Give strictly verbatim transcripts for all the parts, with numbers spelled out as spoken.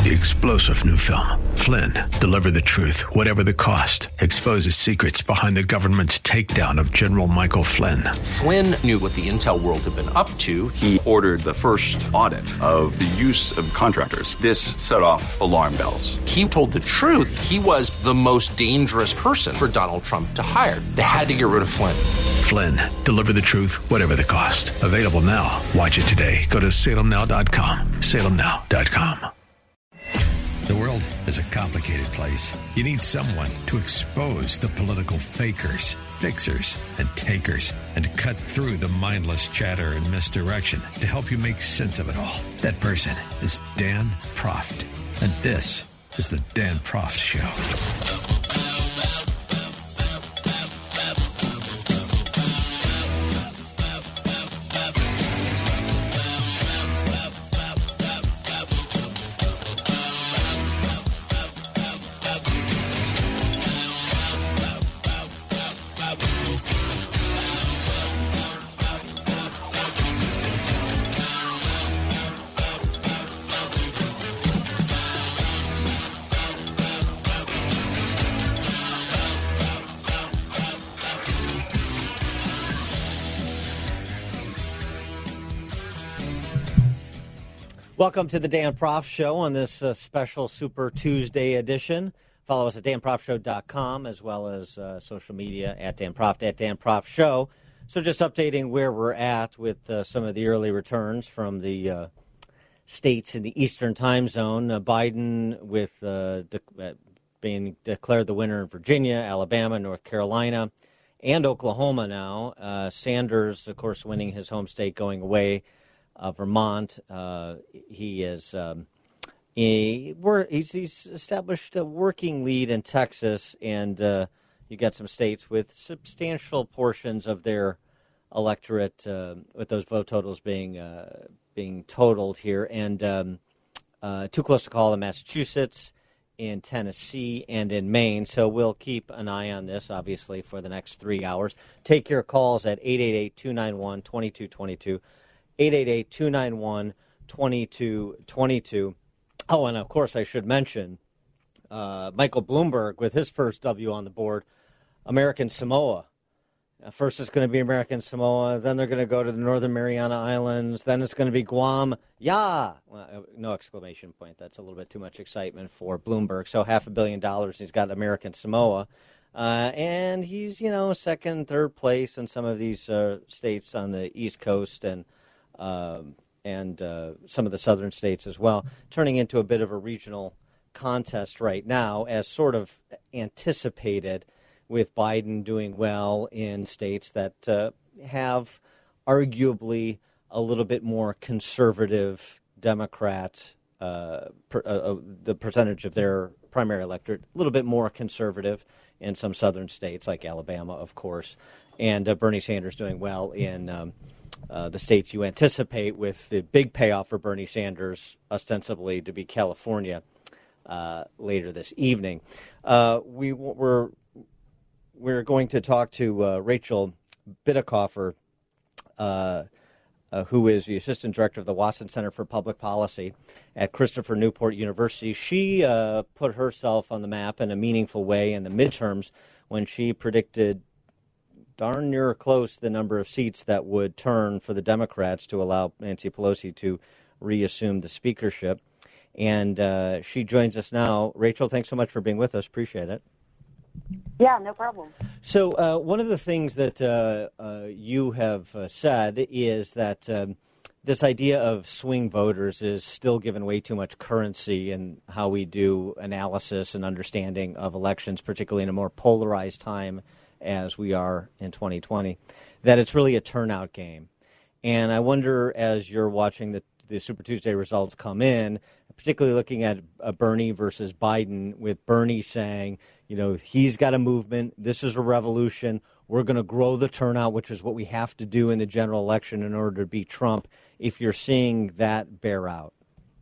The explosive new film, Flynn, deliver the truth, whatever the cost, exposes secrets behind the government's takedown of General Michael Flynn. Flynn knew what the intel world had been up to. He ordered the first audit of the use of contractors. This set off alarm bells. He told the truth. He was the most dangerous person for Donald Trump to hire. They had to get rid of Flynn. Flynn, deliver the truth, whatever the cost. Available now. Watch it today. Go to salem now dot com. salem now dot com. The world is a complicated place. You need someone to expose the political fakers, fixers, and takers, and to cut through the mindless chatter and misdirection to help you make sense of it all. That person is Dan Proft. And this is the Dan Proft Show. Welcome to the Dan Proft Show on this uh, special Super Tuesday edition. Follow us at dan proft show dot com as well as uh, social media at Dan Proft, at Dan Proft Show. So just updating where we're at with uh, some of the early returns from the uh, states in the Eastern time zone. Uh, Biden with uh, de- uh, being declared the winner in Virginia, Alabama, North Carolina, and Oklahoma now. Uh, Sanders, of course, winning his home state, going away. Uh, Vermont, uh, he is um, a, he's, he's established a working lead in Texas, and uh, you got some states with substantial portions of their electorate uh, with those vote totals being uh, being totaled here, and um, uh, too close to call in Massachusetts, in Tennessee, and in Maine. So we'll keep an eye on this, obviously, for the next three hours. Take your calls at eight eight eight, two nine one, two two two two. eight eight eight, two nine one, two two two two. Oh, and of course I should mention uh, Michael Bloomberg with his first W on the board, American Samoa. Uh, first it's going to be American Samoa, then they're going to go to the Northern Mariana Islands, then it's going to be Guam. Yeah! Well, no exclamation point. That's a little bit too much excitement for Bloomberg. So half a billion dollars, he's got American Samoa. Uh, and he's, you know, second, third place in some of these uh, states on the East Coast and Um, and uh, some of the southern states as well, turning into a bit of a regional contest right now, as sort of anticipated, with Biden doing well in states that uh, have arguably a little bit more conservative Democrat, uh, per, uh, the percentage of their primary electorate, a little bit more conservative in some southern states like Alabama, of course, and uh, Bernie Sanders doing well in um, Uh, the states you anticipate, with the big payoff for Bernie Sanders, ostensibly to be California, uh, later this evening. Uh, we, we're, we're going to talk to uh, Rachel Bitecofer, uh, uh, who is the Assistant Director of the Wasson Center for Public Policy at Christopher Newport University. She uh, put herself on the map in a meaningful way in the midterms when she predicted darn near close the number of seats that would turn for the Democrats to allow Nancy Pelosi to reassume the speakership. And uh, she joins us now. Rachel, thanks so much for being with us. Appreciate it. Yeah, no problem. So uh, one of the things that uh, uh, you have uh, said is that um, this idea of swing voters is still given way too much currency in how we do analysis and understanding of elections, particularly in a more polarized time as we are in twenty twenty, that it's really a turnout game. And I wonder, as you're watching the, the Super Tuesday results come in, particularly looking at uh, Bernie versus Biden, with Bernie saying, you know, he's got a movement, this is a revolution, we're going to grow the turnout, which is what we have to do in the general election in order to beat Trump, if you're seeing that bear out.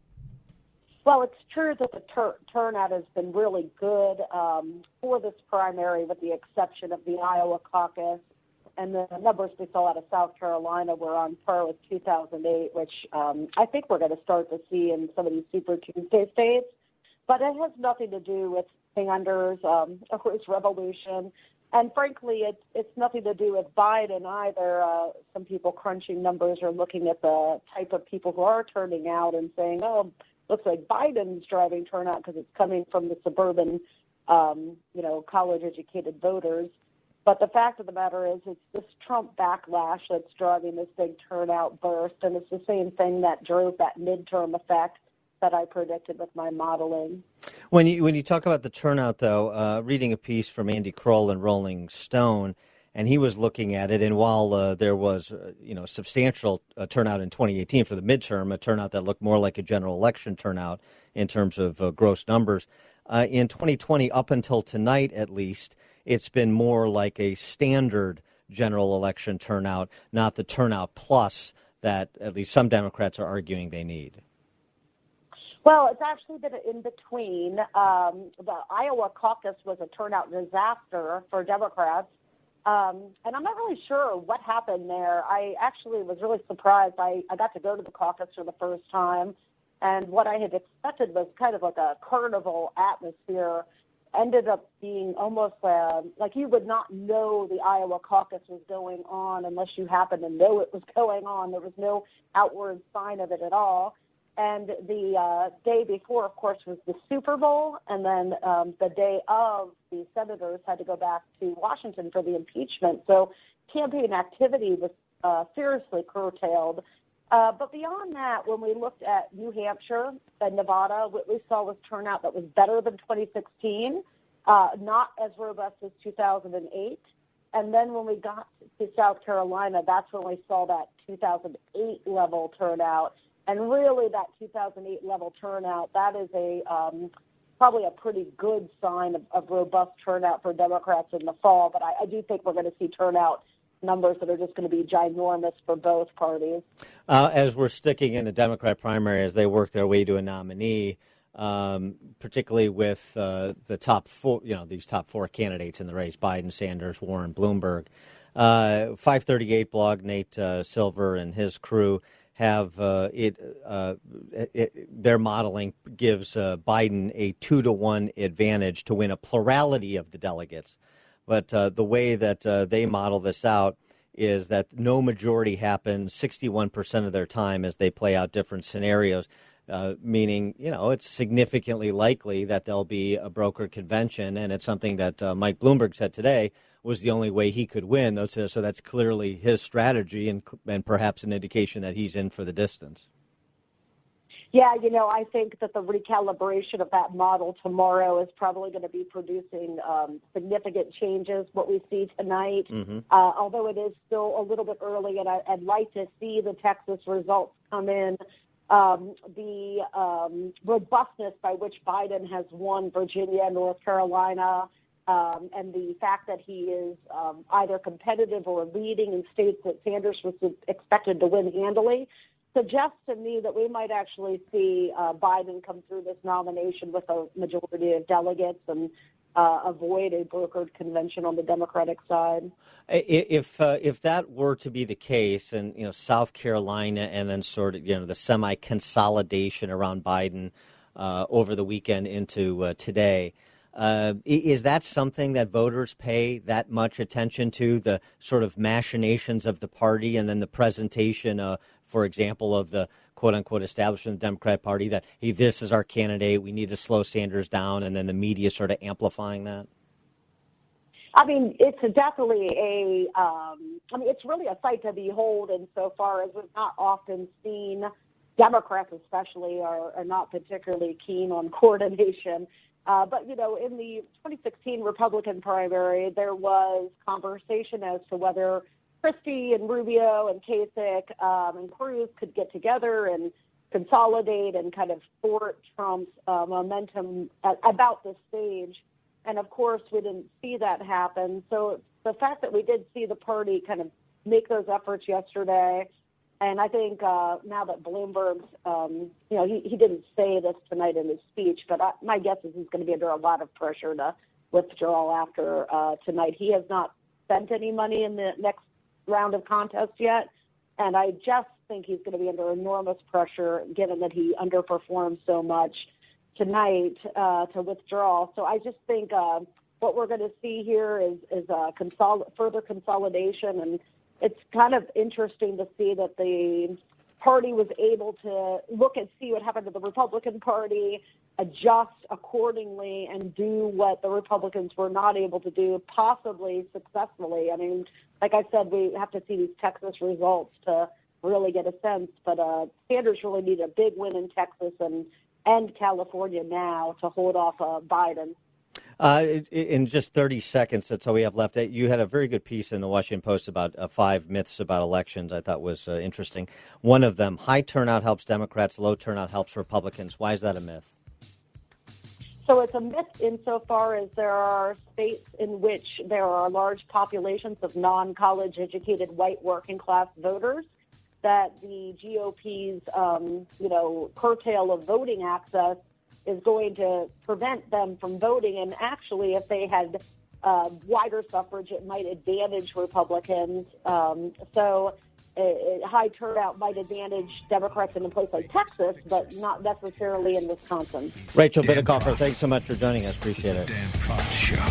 Well, it's true that the tur- turnout has been really good um, for this primary, with the exception of the Iowa caucus. and the numbers we saw out of South Carolina were on par with two thousand eight, which um, I think we're going to start to see in some of these Super Tuesday states. But it has nothing to do with Sanders um, or his revolution. And frankly, it's, it's nothing to do with Biden either. Uh, some people crunching numbers are looking at the type of people who are turning out and saying, oh, looks like Biden's driving turnout because it's coming from the suburban, um, you know, college-educated voters. But the fact of the matter is it's this Trump backlash that's driving this big turnout burst, and it's the same thing that drove that midterm effect that I predicted with my modeling. When you when you talk about the turnout, though, uh, reading a piece from Andy Kroll in Rolling Stone, and he was looking at it, and while uh, there was, uh, you know, substantial uh, turnout in twenty eighteen for the midterm, a turnout that looked more like a general election turnout in terms of uh, gross numbers, uh, in twenty twenty, up until tonight at least, it's been more like a standard general election turnout, not the turnout plus that at least some Democrats are arguing they need. Well, it's actually been in between. Um, the Iowa caucus was a turnout disaster for Democrats, um, and I'm not really sure what happened there. I actually was really surprised. I, I got to go to the caucus for the first time, and what I had expected was kind of like a carnival atmosphere. Ended up being almost uh, like you would not know the Iowa caucus was going on unless you happened to know it was going on. There was no outward sign of it at all. And the uh, day before, of course, was the Super Bowl. And then um, the day of, the senators had to go back to Washington for the impeachment. So campaign activity was uh, seriously curtailed. Uh, but beyond that, when we looked at New Hampshire and Nevada, what we saw was turnout that was better than twenty sixteen, uh, not as robust as two thousand eight. And then when we got to South Carolina, that's when we saw that two thousand eight level turnout. And really that two thousand eight level turnout, that is a um, probably a pretty good sign of, of robust turnout for Democrats in the fall. But I, I do think we're going to see turnout numbers that are just going to be ginormous for both parties. Uh, as we're sticking in the Democrat primary, as they work their way to a nominee, um, particularly with uh, the top four, you know, these top four candidates in the race, Biden, Sanders, Warren, Bloomberg. Uh, five thirty-eight blog, Nate uh, Silver and his crew have uh, it, uh, it, their modeling gives uh, Biden a two to one advantage to win a plurality of the delegates. But uh, the way that uh, they model this out is that no majority happens sixty-one percent of their time as they play out different scenarios, uh, meaning, you know, it's significantly likely that there'll be a brokered convention. And it's something that uh, Mike Bloomberg said today was the only way he could win. So, so that's clearly his strategy and, and perhaps an indication that he's in for the distance. Yeah, you know, I think that the recalibration of that model tomorrow is probably going to be producing um, significant changes, what we see tonight, mm-hmm. uh, although it is still a little bit early, and I, I'd like to see the Texas results come in. Um, the um, robustness by which Biden has won Virginia, North Carolina, um, and the fact that he is um, either competitive or leading in states that Sanders was expected to win handily, suggests to me that we might actually see uh, Biden come through this nomination with a majority of delegates and uh, avoid a brokered convention on the Democratic side. If uh, if that were to be the case, and you know South Carolina, and then sort of you know the semi consolidation around Biden uh, over the weekend into uh, today. Uh, is that something that voters pay that much attention to, the sort of machinations of the party and then the presentation, uh, for example, of the quote-unquote establishment of the Democrat Party that, hey, this is our candidate, we need to slow Sanders down, and then the media sort of amplifying that? I mean, it's definitely a, um, I mean, it's really a sight to behold insofar as we've not often seen Democrats especially are, are not particularly keen on coordination. Uh, but, you know, in the twenty sixteen Republican primary, there was conversation as to whether Christie and Rubio and Kasich um, and Cruz could get together and consolidate and kind of thwart Trump's uh, momentum at about this stage. And, of course, we didn't see that happen. So the fact that we did see the party kind of make those efforts yesterday, and I think uh, now that Bloomberg's, um, you know, he, he didn't say this tonight in his speech, but I, my guess is he's going to be under a lot of pressure to withdraw after uh, tonight. He has not spent any money in the next round of contests yet. And I just think he's going to be under enormous pressure, given that he underperformed so much tonight, uh, to withdraw. So I just think uh, what we're going to see here is, is a consol- further consolidation. And it's kind of interesting to see that the party was able to look and see what happened to the Republican Party, adjust accordingly, and do what the Republicans were not able to do, possibly successfully. I mean, like I said, we have to see these Texas results to really get a sense. But uh, Sanders really need a big win in Texas and, and California now to hold off uh, Biden. Uh, in just thirty seconds, that's all we have left. You had a very good piece in the Washington Post about uh, five myths about elections I thought was uh, interesting. One of them, high turnout helps Democrats, low turnout helps Republicans. Why is that a myth? So it's a myth insofar as there are states in which there are large populations of non-college educated white working class voters that the G O P's, um, you know, curtail of voting access is going to prevent them from voting. And actually, if they had uh, wider suffrage, it might advantage Republicans. Um, so a, a high turnout might advantage Democrats in a place like Texas, but not necessarily in Wisconsin. Rachel Bitecofer, thanks so much for joining us. Appreciate it. Dan Proft Show.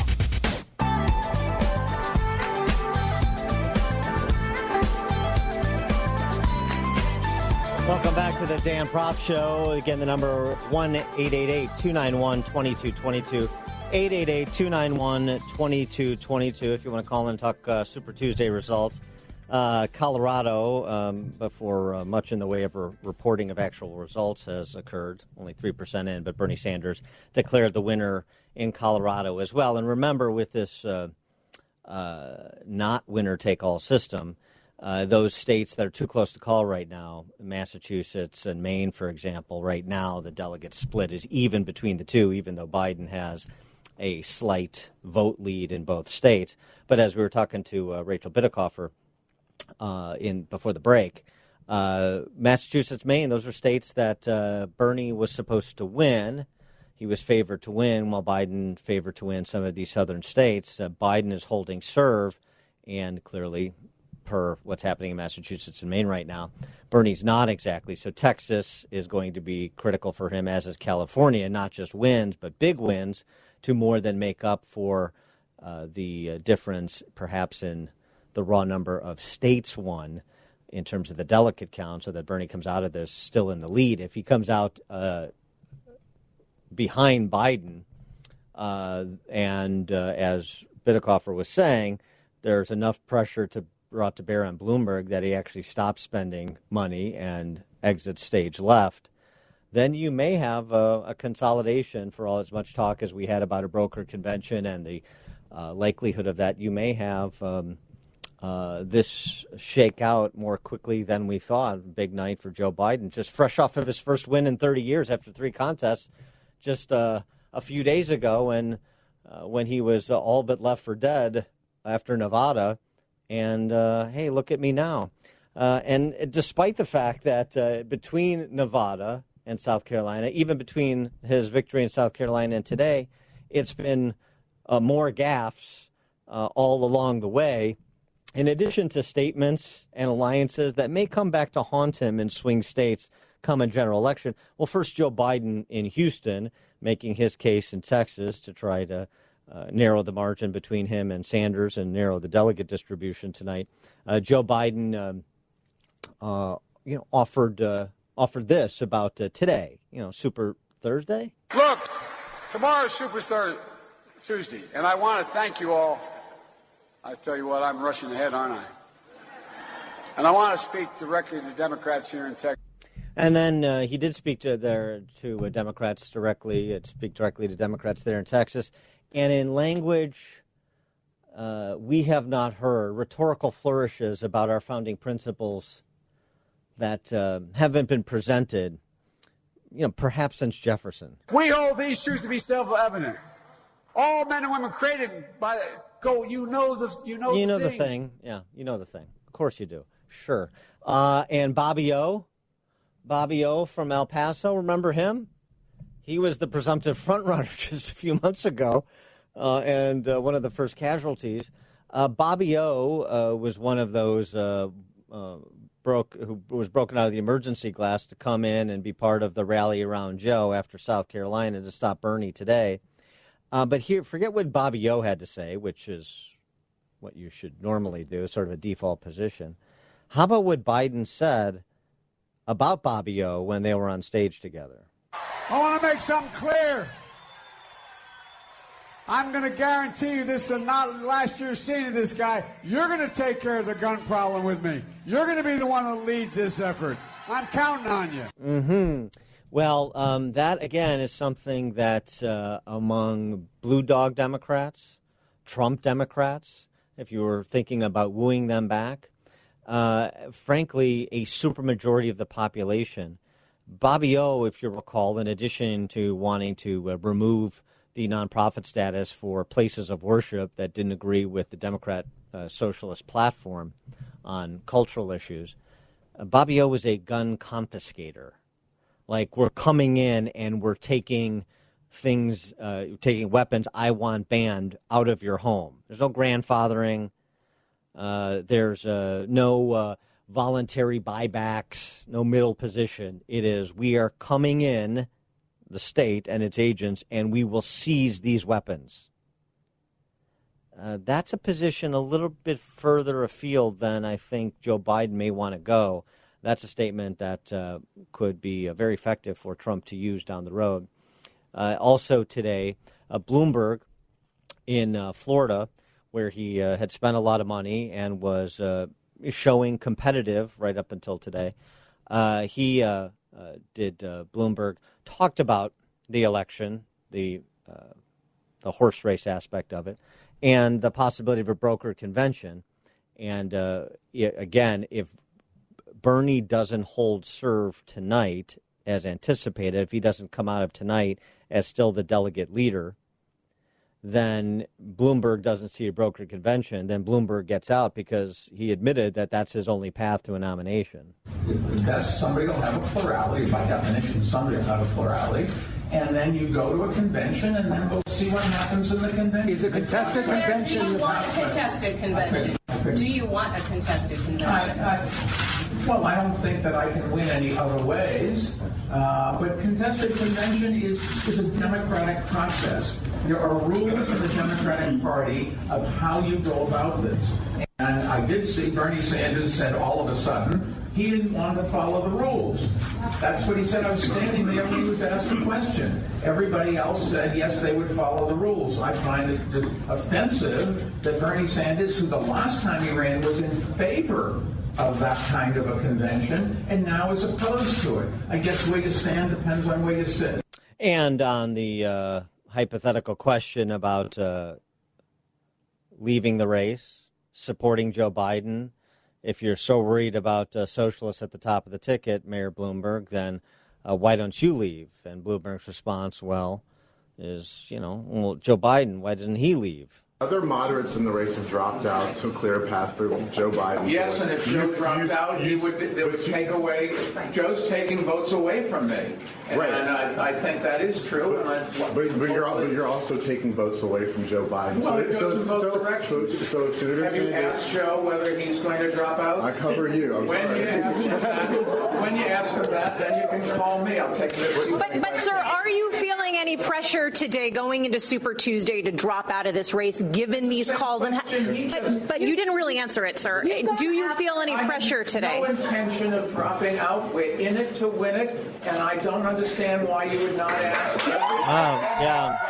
Welcome back to the Dan Proft Show. Again, the number one eight eight eight, two nine one, two two two two, eight eight eight, two nine one, two two two two if you want to call in and talk uh, Super Tuesday results. Uh, Colorado, um, before uh, much in the way of re- reporting of actual results has occurred, only three percent in, but Bernie Sanders declared the winner in Colorado as well. And remember, with this uh, uh, not winner-take-all system, Uh, those states that are too close to call right now, Massachusetts and Maine, for example, right now the delegate split is even between the two, even though Biden has a slight vote lead in both states. But as we were talking to uh, Rachel Bitecofer uh, in before the break, uh, Massachusetts, Maine, those are states that uh, Bernie was supposed to win. He was favored to win, while Biden favored to win some of these southern states. Uh, Biden is holding serve, and clearly, per what's happening in Massachusetts and Maine right now, Bernie's not exactly. So Texas is going to be critical for him, as is California, not just wins, but big wins to more than make up for uh, the uh, difference perhaps in the raw number of states won in terms of the delegate count, so that Bernie comes out of this still in the lead. If he comes out uh, behind Biden, uh, and uh, as Bitecofer was saying, there's enough pressure to brought to bear on Bloomberg that he actually stops spending money and exits stage left, then you may have a, a consolidation. For all as much talk as we had about a broker convention and the uh, likelihood of that, you may have um, uh, this shake out more quickly than we thought. Big night for Joe Biden, just fresh off of his first win in thirty years after three contests just uh, a few days ago, when, uh, when he was uh, all but left for dead after Nevada. And, uh, hey, look at me now. Uh, and despite the fact that uh, between Nevada and South Carolina, even between his victory in South Carolina and today, it's been uh, more gaffes uh, all along the way, in addition to statements and alliances that may come back to haunt him in swing states come a general election. Well, first, Joe Biden in Houston, making his case in Texas to try to Uh, narrow the margin between him and Sanders and narrow the delegate distribution tonight. Uh, Joe Biden, um, uh, you know, offered uh, offered this about uh, today. You know, Super Thursday. Look, tomorrow's Super Thur- Tuesday, and I want to thank you all. I tell you what, I'm rushing ahead, aren't I? And I want to speak directly to Democrats here in Texas. And then uh, he did speak to their to uh, Democrats directly. Uh, speak directly to Democrats there in Texas. And in language uh, we have not heard, rhetorical flourishes about our founding principles that uh, haven't been presented, you know, perhaps since Jefferson. We hold these truths to be self-evident. All men and women created by go. You know the you know you the know thing. the thing. Yeah, you know the thing. Of course you do. Sure. Uh, and Bobby O, Bobby O from El Paso. Remember him? He was the presumptive front runner just a few months ago, uh, and uh, one of the first casualties. Uh, Bobby O uh, was one of those uh, uh, broke who was broken out of the emergency glass to come in and be part of the rally around Joe after South Carolina to stop Bernie today. Uh, but here, forget what Bobby O had to say, which is what you should normally do, sort of a default position. How about what Biden said about Bobby O when they were on stage together? I want to make something clear. I'm going to guarantee you this is not last year's scene of this guy. You're going to take care of the gun problem with me. You're going to be the one that leads this effort. I'm counting on you. Mm-hmm. Well, um, that, again, is something that uh, among Blue Dog Democrats, Trump Democrats, if you were thinking about wooing them back, uh, frankly, a supermajority of the population. Bobby O, if you recall, in addition to wanting to uh, remove the nonprofit status for places of worship that didn't agree with the Democrat uh, socialist platform on cultural issues, uh, Bobby O was a gun confiscator. Like, we're coming in and we're taking things, uh, taking weapons I want banned out of your home. There's no grandfathering. Uh, there's uh, no uh, voluntary buybacks, no middle position. It is, we are coming in, the state and its agents, and we will seize these weapons. Uh, that's a position a little bit further afield than I think Joe Biden may want to go. That's a statement that uh, could be uh, very effective for Trump to use down the road. Uh, also today, uh, Bloomberg in uh, Florida, where he uh, had spent a lot of money and was uh, showing competitive right up until today, uh, he uh, uh, did, uh, Bloomberg, talked about the election, the uh, the horse race aspect of it, and the possibility of a brokered convention. And uh, again, if Bernie doesn't hold serve tonight as anticipated, if he doesn't come out of tonight as still the delegate leader, then Bloomberg doesn't see a brokered convention, then Bloomberg gets out because he admitted that that's his only path to a nomination. That's somebody will have a plurality. By definition, somebody will have a plurality. And then you go to a convention, and then we'll see what happens in the convention. Is it a contested convention? Do you want a contested convention? Do you want a contested convention? I, I, well, I don't think that I can win any other ways. Uh, but contested convention is, is a democratic process. There are rules in the Democratic Party of how you go about this. And I did see Bernie Sanders said all of a sudden he didn't want to follow the rules. That's what he said. I was standing there when he was asked a question. Everybody else said, yes, they would follow the rules. I find it offensive that Bernie Sanders, who the last time he ran was in favor of that kind of a convention, and now is opposed to it. I guess where you stand depends on where you sit. And on the uh, hypothetical question about uh, leaving the race, supporting Joe Biden, if you're so worried about uh, socialists at the top of the ticket, Mayor Bloomberg, then uh, why don't you leave? And Bloomberg's response, well, is, you know, well, Joe Biden, why didn't he leave? Other moderates in the race have dropped out to clear a path for Joe Biden. Yes, and if Joe You- dropped you- out, he you- would, they would but you- take away, Joe's taking votes away from me. And Right. I, I think that is true. And I, But, but, you're, but you're also taking votes away from Joe Biden. Well, it goes in both directions. So, so, so Senator Have you Sanders- asked Joe whether he's going to drop out? I cover you. I'm when sorry. you ask him that, when you ask him that, then you can call me. I'll take it. But, but sir, are you feeling any pressure today going into Super Tuesday to drop out of this race, given these calls? And ha- but, but you didn't really answer it, sir. Do you feel any pressure today? No intention of dropping out. We're in it to win it, and I don't understand why you would not ask. Um, yeah.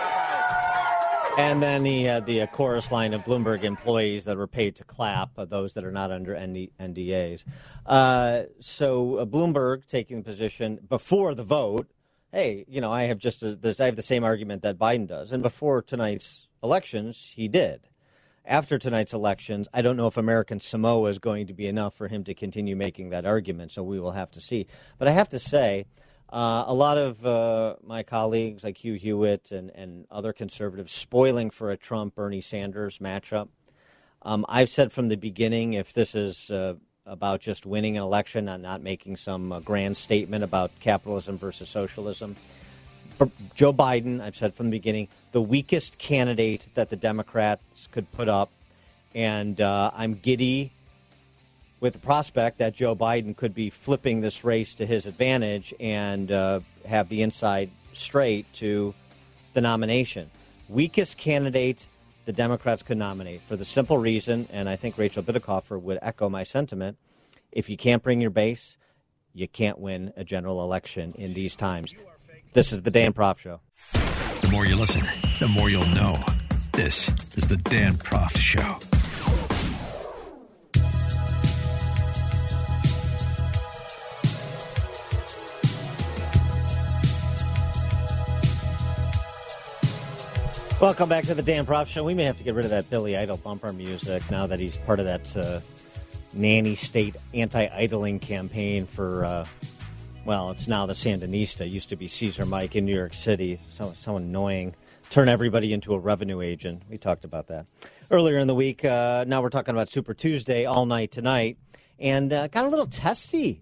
And then he had the uh, chorus line of Bloomberg employees that were paid to clap, uh, those that are not under N D As. Uh, so uh, Bloomberg taking the position before the vote, hey, you know, I have just a, this, I have the same argument that Biden does. And before tonight's elections, he did. After tonight's elections, I don't know if American Samoa is going to be enough for him to continue making that argument, so we will have to see. But I have to say, uh, a lot of uh, my colleagues like Hugh Hewitt and, and other conservatives spoiling for a Trump-Bernie Sanders matchup. Um, I've said from the beginning, if this is uh, about just winning an election and not making some uh, grand statement about capitalism versus socialism, Joe Biden, I've said from the beginning, the weakest candidate that the Democrats could put up, And uh, I'm giddy with the prospect that Joe Biden could be flipping this race to his advantage and uh, have the inside straight to the nomination. Weakest candidate the Democrats could nominate for the simple reason, and I think Rachel Bitecofer would echo my sentiment, if you can't bring your base, you can't win a general election in these times. This is the Dan Proft Show. The more you listen, the more you'll know. This is the Dan Proft Show. Welcome back to the Dan Proft Show. We may have to get rid of that Billy Idol bumper music now that he's part of that uh, nanny state anti-idling campaign for, uh, well, it's now the Sandinista. It used to be Caesar Mike in New York City. So, so annoying. Turn everybody into a revenue agent. We talked about that earlier in the week. Uh, now we're talking about Super Tuesday all night tonight. And uh, got a little testy.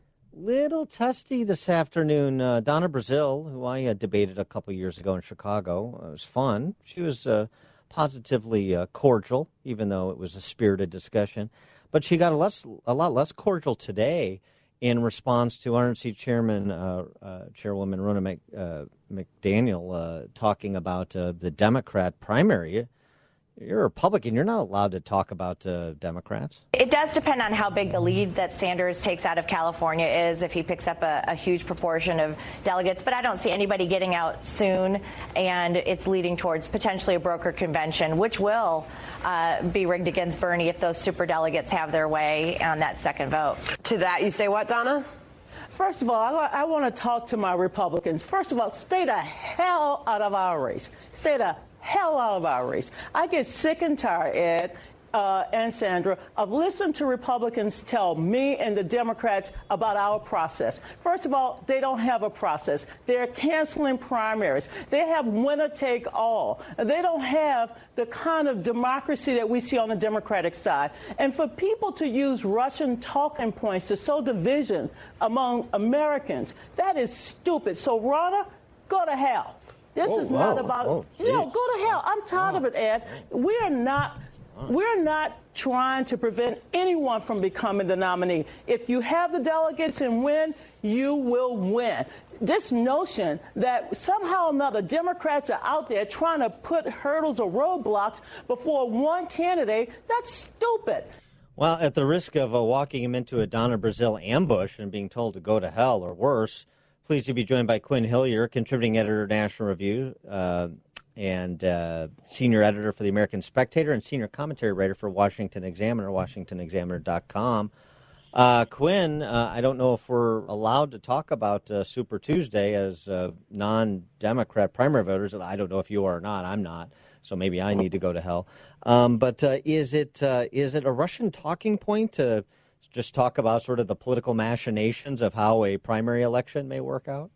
Little testy this afternoon. Uh, Donna Brazile, who I uh, debated a couple years ago in Chicago, uh, it was fun. She was uh, positively uh, cordial, even though it was a spirited discussion. But she got a, less, a lot less cordial today in response to R N C Chairman, uh, uh, Chairwoman Ronna Mc, uh, McDaniel uh, talking about uh, the Democrat primary. You're a Republican. You're not allowed to talk about uh, Democrats. It does depend on how big the lead that Sanders takes out of California is, if he picks up a, a huge proportion of delegates. But I don't see anybody getting out soon, and it's leading towards potentially a broker convention, which will uh, be rigged against Bernie if those superdelegates have their way on that second vote. To that, you say what, Donna? First of all, I, I want to talk to my Republicans. First of all, stay the hell out of our race. Stay the hell out of our race. I get sick and tired, Ed uh, and Sandra, of listening to Republicans tell me and the Democrats about our process. First of all, they don't have a process. They're canceling primaries. They have winner take all. They don't have the kind of democracy that we see on the Democratic side. And for people to use Russian talking points to sow division among Americans, that is stupid. So, Ronna, go to hell. This oh, is wow. not about, oh, you know, go to hell. I'm tired wow. of it, Ed. We're not, we're not trying to prevent anyone from becoming the nominee. If you have the delegates and win, you will win. This notion that somehow or another Democrats are out there trying to put hurdles or roadblocks before one candidate, that's stupid. Well, at the risk of uh, walking him into a Donna Brazile ambush and being told to go to hell or worse, pleased to be joined by Quinn Hillier, contributing editor of National Review uh, and uh, senior editor for the American Spectator and senior commentary writer for Washington Examiner, washington examiner dot com. Uh, Quinn, uh, I don't know if we're allowed to talk about uh, Super Tuesday as uh, non-Democrat primary voters. I don't know if you are or not. I'm not, so maybe I need to go to hell. Um, but uh, is it uh, is it a Russian talking point to just talk about sort of the political machinations of how a primary election may work out?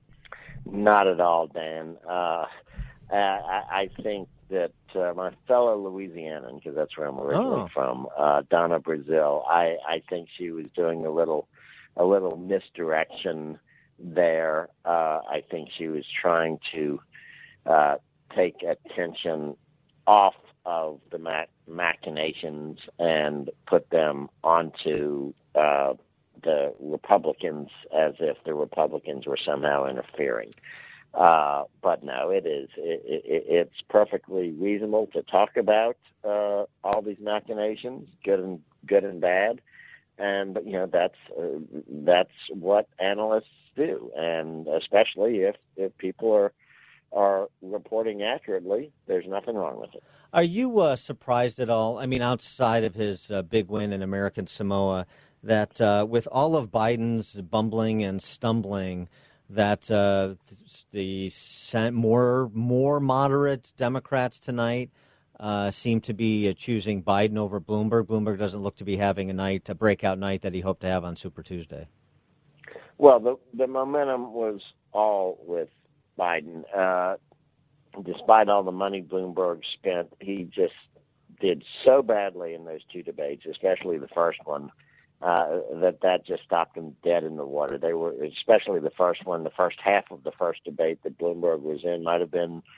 Not at all, Dan. Uh, I, I think that uh, my fellow Louisianan, because that's where I'm originally oh. from, uh, Donna Brazile, I, I think she was doing a little, a little misdirection there. Uh, I think she was trying to uh, take attention off of the mach- machinations and put them onto uh, the Republicans as if the Republicans were somehow interfering. Uh, but no, it is. It, it, it's perfectly reasonable to talk about uh, all these machinations, good and good and bad, and you know that's uh, that's what analysts do, and especially if if people are are reporting accurately, there's nothing wrong with it. Are you uh, surprised at all? I mean, outside of his uh, big win in American Samoa, that uh, with all of Biden's bumbling and stumbling, that uh, the more more moderate Democrats tonight uh, seem to be uh, choosing Biden over Bloomberg. Bloomberg doesn't look to be having a night, a breakout night that he hoped to have on Super Tuesday. Well, the the momentum was all with Biden. Uh, despite all the money Bloomberg spent, he just did so badly in those two debates, especially the first one, uh, that that just stopped him dead in the water. They were, especially the first one, the first half of the first debate that Bloomberg was in might have been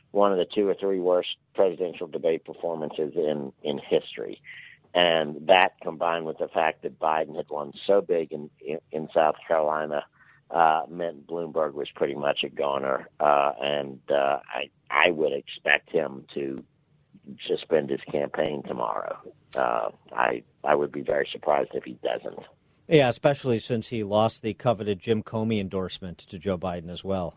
one of the two or three worst presidential debate performances in, in history. And that, combined with the fact that Biden had won so big in, in, in South Carolina, uh, meant Bloomberg was pretty much a goner. Uh, and uh, I, I would expect him to suspend his campaign tomorrow. Uh, I, I would be very surprised if he doesn't. Yeah, especially since he lost the coveted Jim Comey endorsement to Joe Biden as well.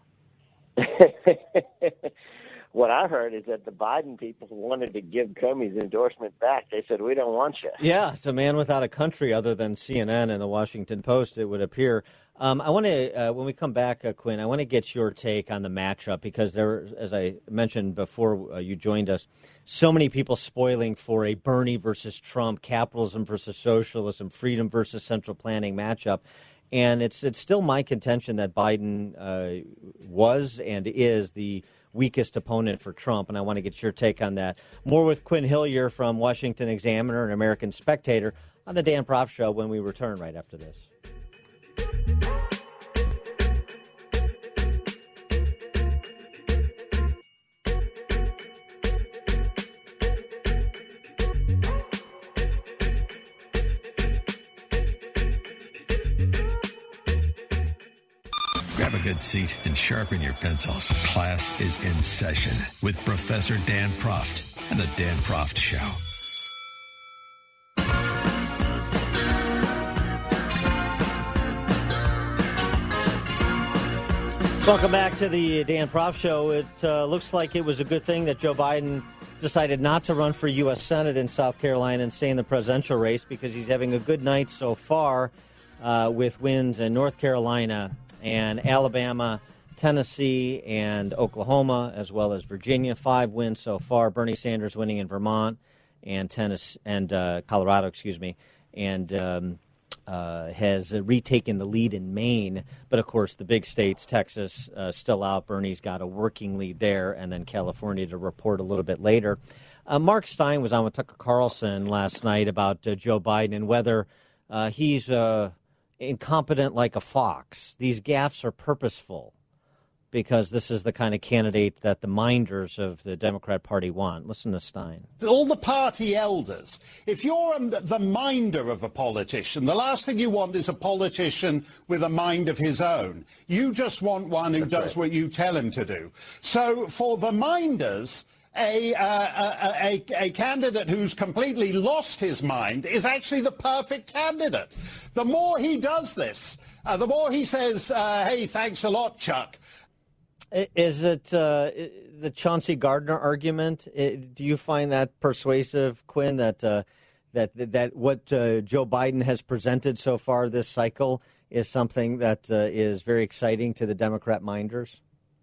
What I heard is that the Biden people wanted to give Comey's endorsement back. They said, we don't want you. Yeah, it's a man without a country other than C N N and the Washington Post, it would appear. Um, I want to, uh, when we come back, uh, Quinn, I want to get your take on the matchup because there, as I mentioned before uh, you joined us, so many people spoiling for a Bernie versus Trump, capitalism versus socialism, freedom versus central planning matchup. And it's it's still my contention that Biden uh, was and is the weakest opponent for Trump, and I want to get your take on that. More with Quinn Hillier from Washington Examiner and American Spectator on the Dan Proft Show when we return right after this. Grab a good seat and sharpen your pencils. Class is in session with Professor Dan Proft and the Dan Proft Show. Welcome back to the Dan Proft Show. It uh, looks like it was a good thing that Joe Biden decided not to run for U S Senate in South Carolina and stay in the presidential race because he's having a good night so far uh, with wins in North Carolina and Alabama, Tennessee, and Oklahoma, as well as Virginia. Five wins so far. Bernie Sanders winning in Vermont and Tennessee and uh, Colorado, excuse me, and um, uh, has retaken the lead in Maine. But of course, the big states, Texas, uh, still out. Bernie's got a working lead there, and then California to report a little bit later. Uh, Mark Steyn was on with Tucker Carlson last night about uh, Joe Biden and whether uh, he's uh, incompetent like a fox. These gaffes are purposeful because this is the kind of candidate that the minders of the Democrat Party want. Listen to Steyn. All the party elders, if you're um, the minder of a politician, the last thing you want is a politician with a mind of his own. You just want one who That's does right. what you tell him to do. So for the minders, A, uh, a, a, a candidate who's completely lost his mind is actually the perfect candidate. The more he does this, uh, the more he says, uh, hey, thanks a lot, Chuck. Is it uh, the Chauncey Gardner argument? Do you find that persuasive, Quinn, that uh, that that what uh, Joe Biden has presented so far this cycle is something that uh, is very exciting to the Democrat minders?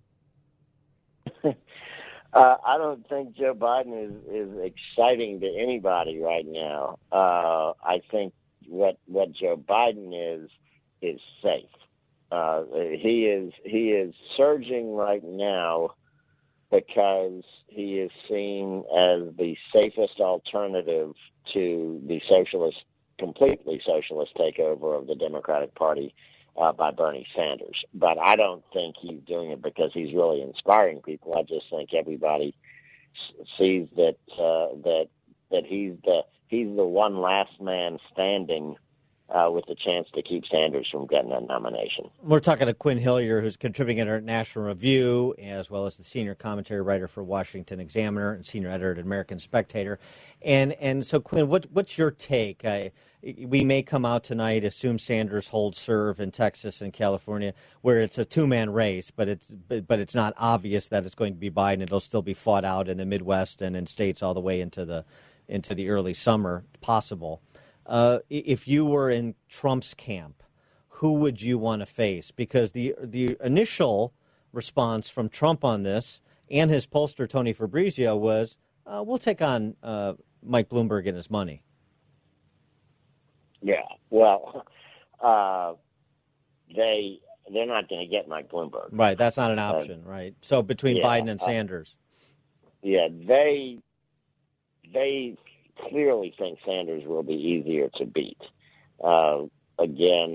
Uh, I don't think Joe Biden is, is exciting to anybody right now. Uh, I think what what Joe Biden is is safe. Uh, he is he is surging right now because he is seen as the safest alternative to the socialist, completely socialist takeover of the Democratic Party Uh, by Bernie Sanders. But I don't think he's doing it because he's really inspiring people. I just think everybody s- sees that uh, that that he's the he's the one last man standing uh, with the chance to keep Sanders from getting that nomination. We're talking to Quinn Hillier, who's contributing editor at National Review, as well as the senior commentary writer for Washington Examiner and senior editor at American Spectator. And and so, Quinn, what what's your take? I, We may come out tonight, assume Sanders holds serve in Texas and California, where it's a two-man race, but it's but, but it's not obvious that it's going to be Biden. It'll still be fought out in the Midwest and in states all the way into the into the early summer, possible. Uh, if you were in Trump's camp, who would you want to face? Because the the initial response from Trump on this and his pollster Tony Fabrizio was, uh, "We'll take on uh, Mike Bloomberg and his money." Yeah, well, uh, they they're not going to get Mike Bloomberg. Right, that's not an option, uh, right? So between yeah, Biden and Sanders, uh, yeah, they they clearly think Sanders will be easier to beat. Uh, again,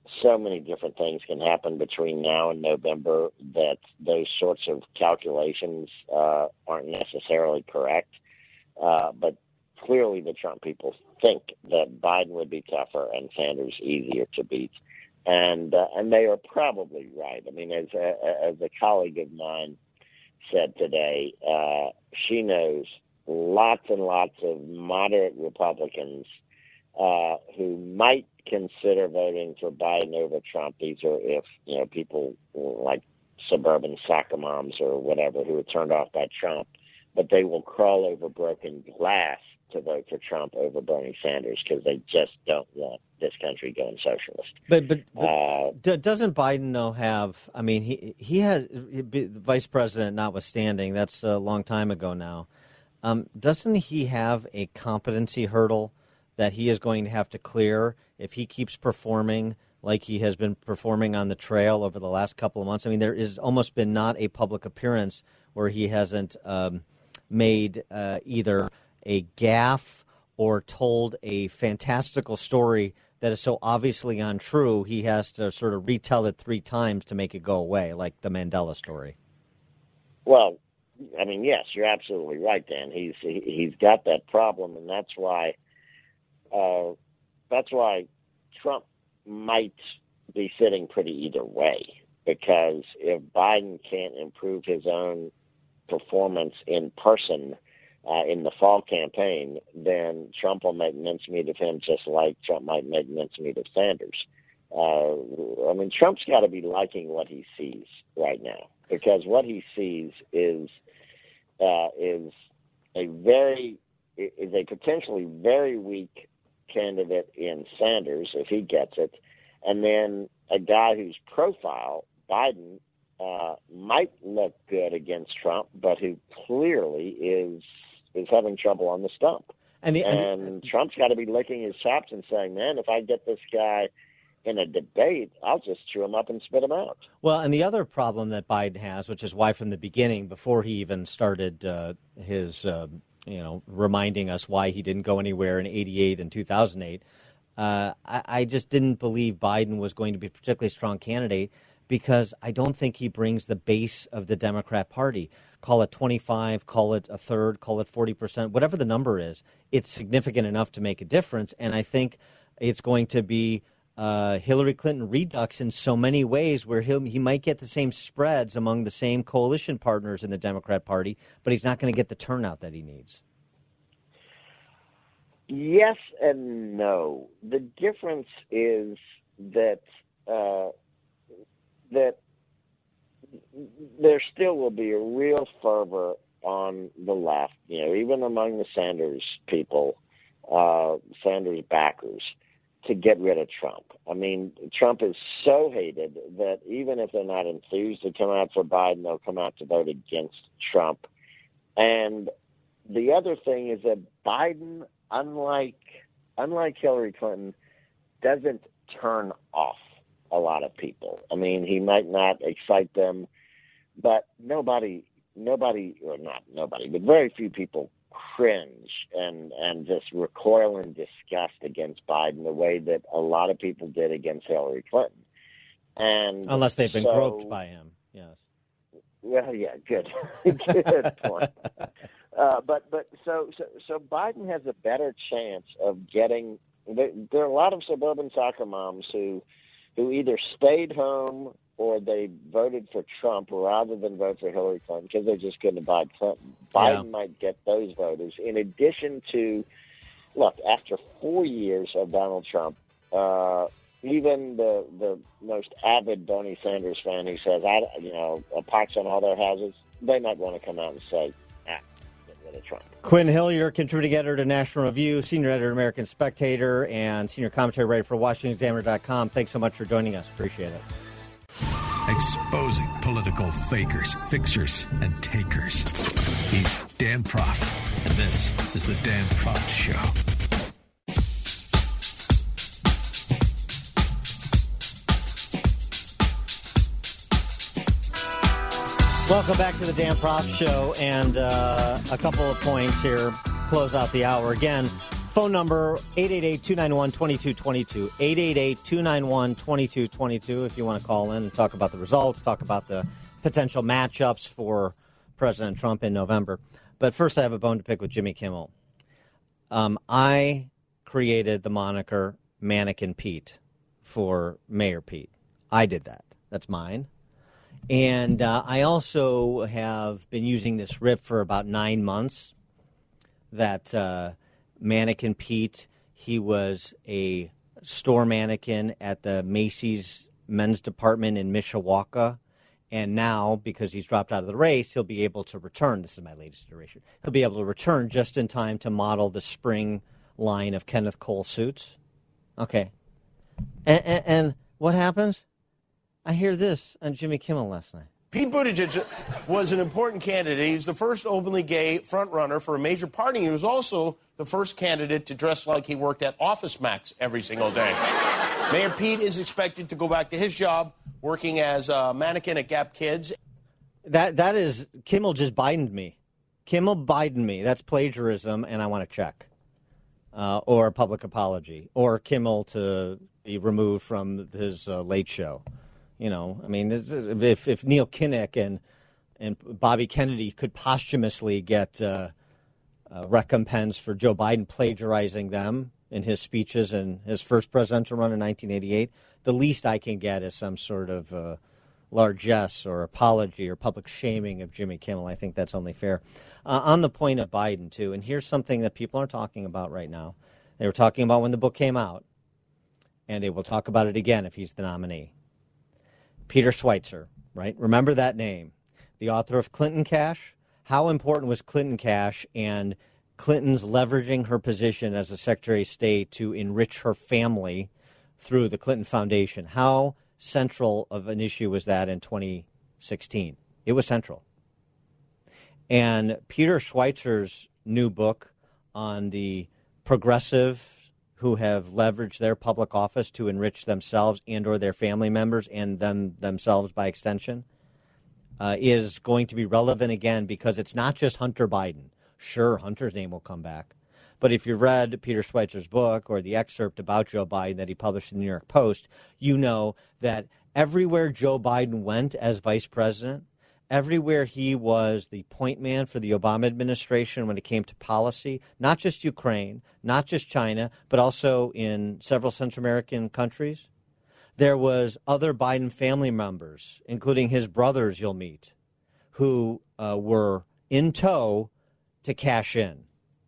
so many different things can happen between now and November that those sorts of calculations uh, aren't necessarily correct. Uh, but clearly the Trump people think that Biden would be tougher and Sanders easier to beat. And uh, and they are probably right. I mean, as a, as a colleague of mine said today, uh, she knows lots and lots of moderate Republicans uh, who might consider voting for Biden over Trump. These are if, you know, people like suburban soccer moms or whatever who are turned off by Trump, but they will crawl over broken glass to vote for Trump over Bernie Sanders because they just don't want this country going socialist. But but, but uh, d- doesn't Biden though have? I mean, he he has the vice president notwithstanding. That's a long time ago now. Um, doesn't he have a competency hurdle that he is going to have to clear if he keeps performing like he has been performing on the trail over the last couple of months? I mean, there has almost been not a public appearance where he hasn't um, made uh, either a gaffe or told a fantastical story that is so obviously untrue, he has to sort of retell it three times to make it go away, like the Mandela story. Well, I mean, yes, you're absolutely right, Dan. He's he, he's got that problem, and that's why uh, that's why Trump might be sitting pretty either way. Because if Biden can't improve his own performance in person Uh, in the fall campaign, then Trump will make mincemeat of him just like Trump might make mincemeat of Sanders. Uh, I mean, Trump's got to be liking what he sees right now, because what he sees is uh, is a very is a potentially very weak candidate in Sanders if he gets it, and then a guy whose profile, Biden, uh, might look good against Trump, but who clearly is is having trouble on the stump. And, the, and, and Trump's got to be licking his chops and saying, man, if I get this guy in a debate, I'll just chew him up and spit him out. Well, and the other problem that Biden has, which is why from the beginning, before he even started uh, his, uh, you know, reminding us why he didn't go anywhere in eighty-eight and two thousand eight, uh, I, I just didn't believe Biden was going to be a particularly strong candidate because I don't think he brings the base of the Democrat Party. Call it twenty-five, call it a third, call it forty percent, whatever the number is, it's significant enough to make a difference. And I think it's going to be uh, Hillary Clinton redux in so many ways where he'll, he might get the same spreads among the same coalition partners in the Democrat Party, but he's not going to get the turnout that he needs. Yes and no. The difference is that uh, that there still will be a real fervor on the left, you know, even among the Sanders people, uh, Sanders backers, to get rid of Trump. I mean, Trump is so hated that even if they're not enthused to come out for Biden, they'll come out to vote against Trump. And the other thing is that Biden, unlike unlike Hillary Clinton, doesn't turn off a lot of people. I mean, he might not excite them, but nobody, nobody, or not nobody, but very few people cringe and, and just recoil in disgust against Biden the way that a lot of people did against Hillary Clinton. And unless they've been so, groped by him, yes. Well, yeah, good, good point. Uh, but but so, so so Biden has a better chance of getting. There, there are a lot of suburban soccer moms who. who either stayed home or they voted for Trump rather than vote for Hillary Clinton because they just couldn't buy Clinton. Biden yeah. might get those voters. In addition to, look, after four years of Donald Trump, uh, even the the most avid Bernie Sanders fan who says, I, you know, a pox on all their houses, they might want to come out and say, ah, get rid of Trump. Quinn Hill, you're contributing editor to National Review, senior editor of American Spectator, and senior commentary writer for Washington Examiner dot com. Thanks so much for joining us. Appreciate it. Exposing political fakers, fixers, and takers. He's Dan Proft, and this is the Dan Proft Show. Welcome back to the Dan Proft Show, and uh, a couple of points here, close out the hour. Again, Phone number eight eight eight, two nine one, two two two two, eight eight eight, two nine one, two two two two if you want to call in and talk about the results, talk about the potential matchups for President Trump in November. But first I have a bone to pick with Jimmy Kimmel. Um, I created the moniker Mannequin Pete for Mayor Pete. I did that. That's mine. And uh, I also have been using this rip for about nine months that uh, Mannequin Pete, he was a store mannequin at the Macy's men's department in Mishawaka. And now, because he's dropped out of the race, he'll be able to return. This is my latest iteration. He'll be able to return just in time to model the spring line of Kenneth Cole suits. Okay. And, and, and what happens? I hear this on Jimmy Kimmel last night. Pete Buttigieg was an important candidate. He was the first openly gay frontrunner for a major party. He was also the first candidate to dress like he worked at Office Max every single day. Mayor Pete is expected to go back to his job working as a mannequin at Gap Kids. That That is, Kimmel just Biden'd me. Kimmel Biden me. That's plagiarism, and I want to check. Uh, or a public apology. Or Kimmel to be removed from his uh, Late Show. You know, I mean, if if Neil Kinnock and and Bobby Kennedy could posthumously get uh, uh, recompense for Joe Biden plagiarizing them in his speeches in his first presidential run in nineteen eighty-eight, the least I can get is some sort of uh, largesse or apology or public shaming of Jimmy Kimmel. I think that's only fair. Uh, on the point of Biden, too, and here's something that people are talking about right now. They were talking about when the book came out, and they will talk about it again if he's the nominee. Peter Schweizer, right? Remember that name. The author of Clinton Cash. How important was Clinton Cash and Clinton's leveraging her position as a Secretary of State to enrich her family through the Clinton Foundation? How central of an issue was that in twenty sixteen? It was central. And Peter Schweizer's new book on the progressive who have leveraged their public office to enrich themselves and or their family members and them themselves by extension uh, is going to be relevant again because it's not just Hunter Biden. Sure, Hunter's name will come back. But if you've read Peter Schweizer's book or the excerpt about Joe Biden that he published in the New York Post, you know that everywhere Joe Biden went as vice president, everywhere he was the point man for the Obama administration when it came to policy, not just Ukraine, not just China, but also in several Central American countries, there was other Biden family members, including his brothers you'll meet, who uh, were in tow to cash in.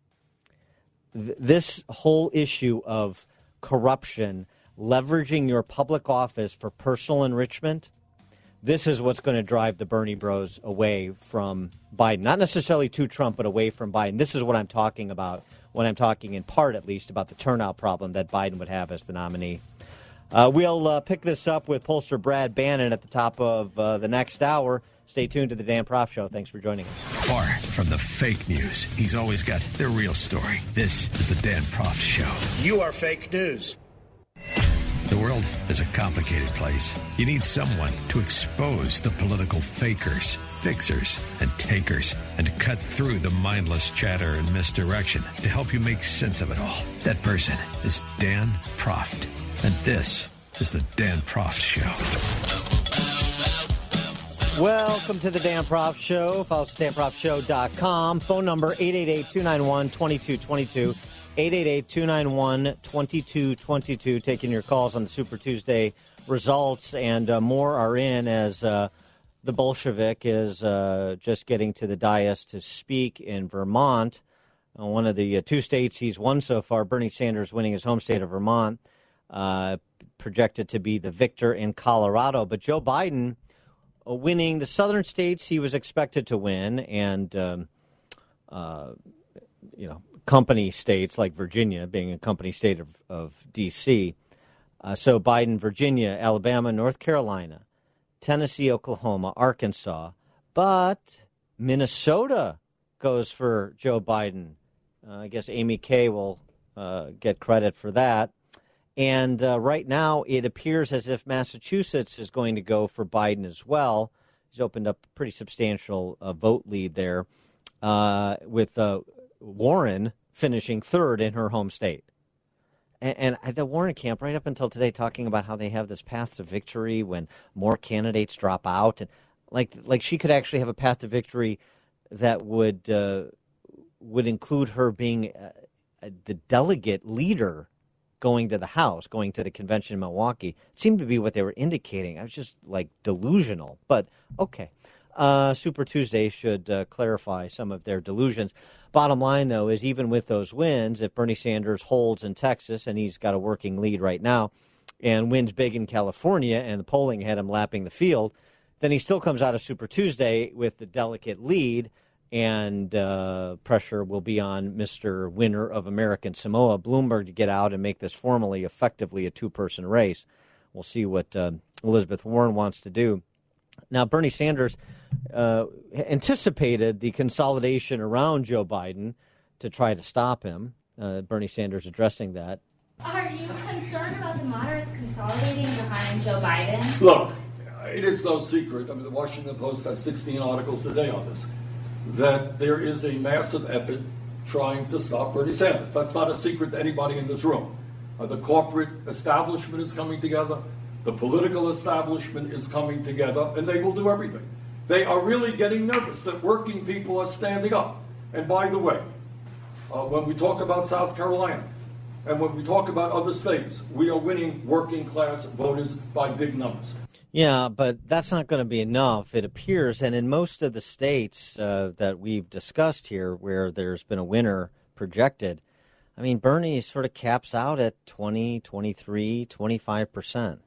Th- this whole issue of corruption, leveraging your public office for personal enrichment, this is what's going to drive the Bernie bros away from Biden. Not necessarily to Trump, but away from Biden. This is what I'm talking about when I'm talking in part, at least, about the turnout problem that Biden would have as the nominee. Uh, we'll uh, pick this up with pollster Brad Bannon at the top of uh, the next hour. Stay tuned to the Dan Proft Show. Thanks for joining us. Far from the fake news, he's always got the real story. This is the Dan Proft Show. You are fake news. The world is a complicated place. You need someone to expose the political fakers, fixers, and takers, and to cut through the mindless chatter and misdirection to help you make sense of it all. That person is Dan Proft. And this is the Dan Proft Show. Welcome to the Dan Proft Show. Follow us at dan proft show dot com. Phone number eight eight eight, two nine one, two two two two. eight eight eight, two nine one, two two two two. Taking your calls on the Super Tuesday results, and uh, more are in as uh, the Bolshevik is uh, just getting to the dais to speak in Vermont. Uh, one of the uh, two states he's won so far, Bernie Sanders winning his home state of Vermont, uh, projected to be the victor in Colorado. But Joe Biden uh, winning the southern states he was expected to win, and, um, uh, you know, company states like Virginia, being a company state of, of D C. Uh, so Biden, Virginia, Alabama, North Carolina, Tennessee, Oklahoma, Arkansas. But Minnesota goes for Joe Biden. Uh, I guess Amy Kay will uh, get credit for that. And uh, right now it appears as if Massachusetts is going to go for Biden as well. He's opened up a pretty substantial uh, vote lead there uh, with uh, Warren finishing third in her home state. And, and the Warren camp, right up until today, talking about how they have this path to victory when more candidates drop out. And like like she could actually have a path to victory that would uh, would include her being uh, the delegate leader going to the House, going to the convention in Milwaukee. It seemed to be what they were indicating. I was just like delusional. But okay. Uh, Super Tuesday should uh, clarify some of their delusions. Bottom line, though, is even with those wins, if Bernie Sanders holds in Texas, and he's got a working lead right now, and wins big in California, and the polling had him lapping the field, then he still comes out of Super Tuesday with the delicate lead, and uh, pressure will be on Mister Winner of American Samoa, Bloomberg, to get out and make this formally, effectively a two-person race. We'll see what uh, Elizabeth Warren wants to do. Now, Bernie Sanders uh, anticipated the consolidation around Joe Biden to try to stop him. Uh, Bernie Sanders addressing that. Are you concerned about the moderates consolidating behind Joe Biden? Look, it is no secret. I mean, the Washington Post has sixteen articles a day on this, that there is a massive effort trying to stop Bernie Sanders. That's not a secret to anybody in this room. Uh, the corporate establishment is coming together. The political establishment is coming together, and they will do everything. They are really getting nervous that working people are standing up. And by the way, uh, when we talk about South Carolina, and when we talk about other states, we are winning working class voters by big numbers. Yeah, but that's not going to be enough, it appears. And in most of the states uh, that we've discussed here where there's been a winner projected, I mean, Bernie sort of caps out at twenty, twenty-three, twenty-five percent.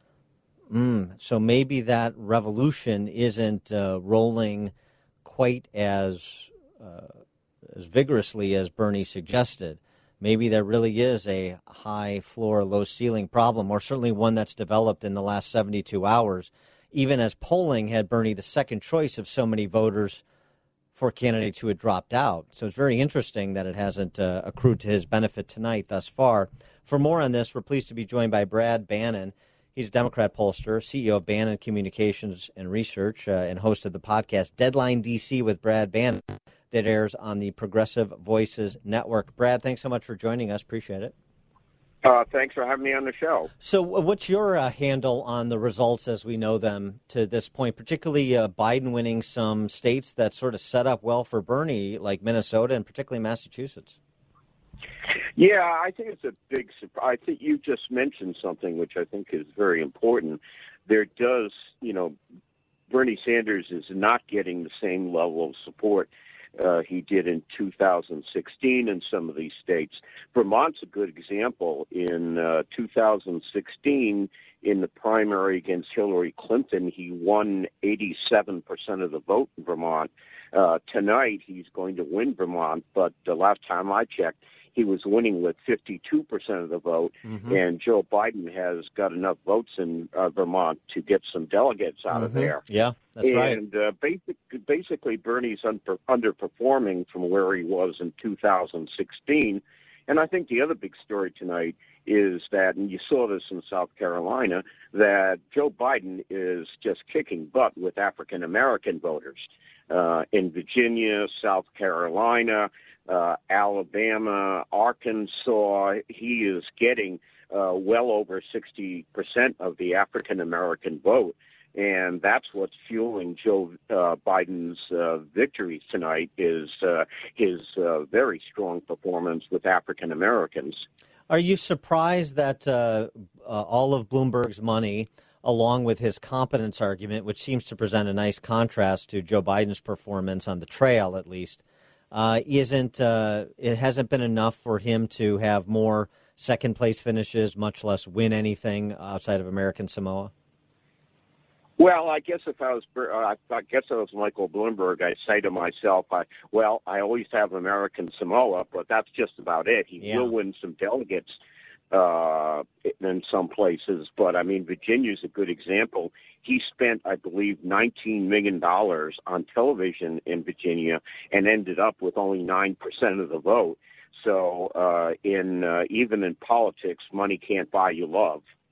Mm, so maybe that revolution isn't uh, rolling quite as uh, as vigorously as Bernie suggested. Maybe there really is a high floor, low ceiling problem, or certainly one that's developed in the last seventy-two hours, even as polling had Bernie the second choice of so many voters for candidates who had dropped out. So it's very interesting that it hasn't uh, accrued to his benefit tonight thus far. For more on this, we're pleased to be joined by Brad Bannon. He's a Democrat pollster, C E O of Bannon Communications and Research, uh, and host of the podcast Deadline D C with Brad Bannon that airs on the Progressive Voices Network. Brad, thanks so much for joining us. Appreciate it. Uh, thanks for having me on the show. So what's your uh, handle on the results as we know them to this point, particularly uh, Biden winning some states that sort of set up well for Bernie, like Minnesota and particularly Massachusetts? Yeah, I think it's a big surprise. I think you just mentioned something which I think is very important. There does, you know, Bernie Sanders is not getting the same level of support uh, he did in two thousand sixteen in some of these states. Vermont's a good example. In uh, two thousand sixteen, in the primary against Hillary Clinton, he won eighty-seven percent of the vote in Vermont. Uh, tonight, he's going to win Vermont, but the last time I checked, he was winning with fifty-two percent of the vote, mm-hmm. and Joe Biden has got enough votes in uh, Vermont to get some delegates out mm-hmm. of there. Yeah, that's and, right. And uh, basic, basically, Bernie's un- underperforming from where he was in two thousand sixteen. And I think the other big story tonight is that, and you saw this in South Carolina, that Joe Biden is just kicking butt with African-American voters. Uh, in Virginia, South Carolina, Uh, Alabama, Arkansas, he is getting uh, well over sixty percent of the African-American vote. And that's what's fueling Joe uh, Biden's uh, victory tonight is uh, his uh, very strong performance with African-Americans. Are you surprised that uh, uh, all of Bloomberg's money, along with his competence argument, which seems to present a nice contrast to Joe Biden's performance on the trail at least, Uh, isn't uh, it hasn't been enough for him to have more second place finishes, much less win anything outside of American Samoa? Well, I guess if I was, uh, I guess I was Michael Bloomberg, I'd say to myself, I, well, I always have American Samoa, but that's just about it. He Yeah. will win some delegates uh, in some places, but I mean, Virginia's a good example. He spent, I believe, nineteen million dollars on television in Virginia and ended up with only nine percent of the vote. So uh, in uh, even in politics, money can't buy you love.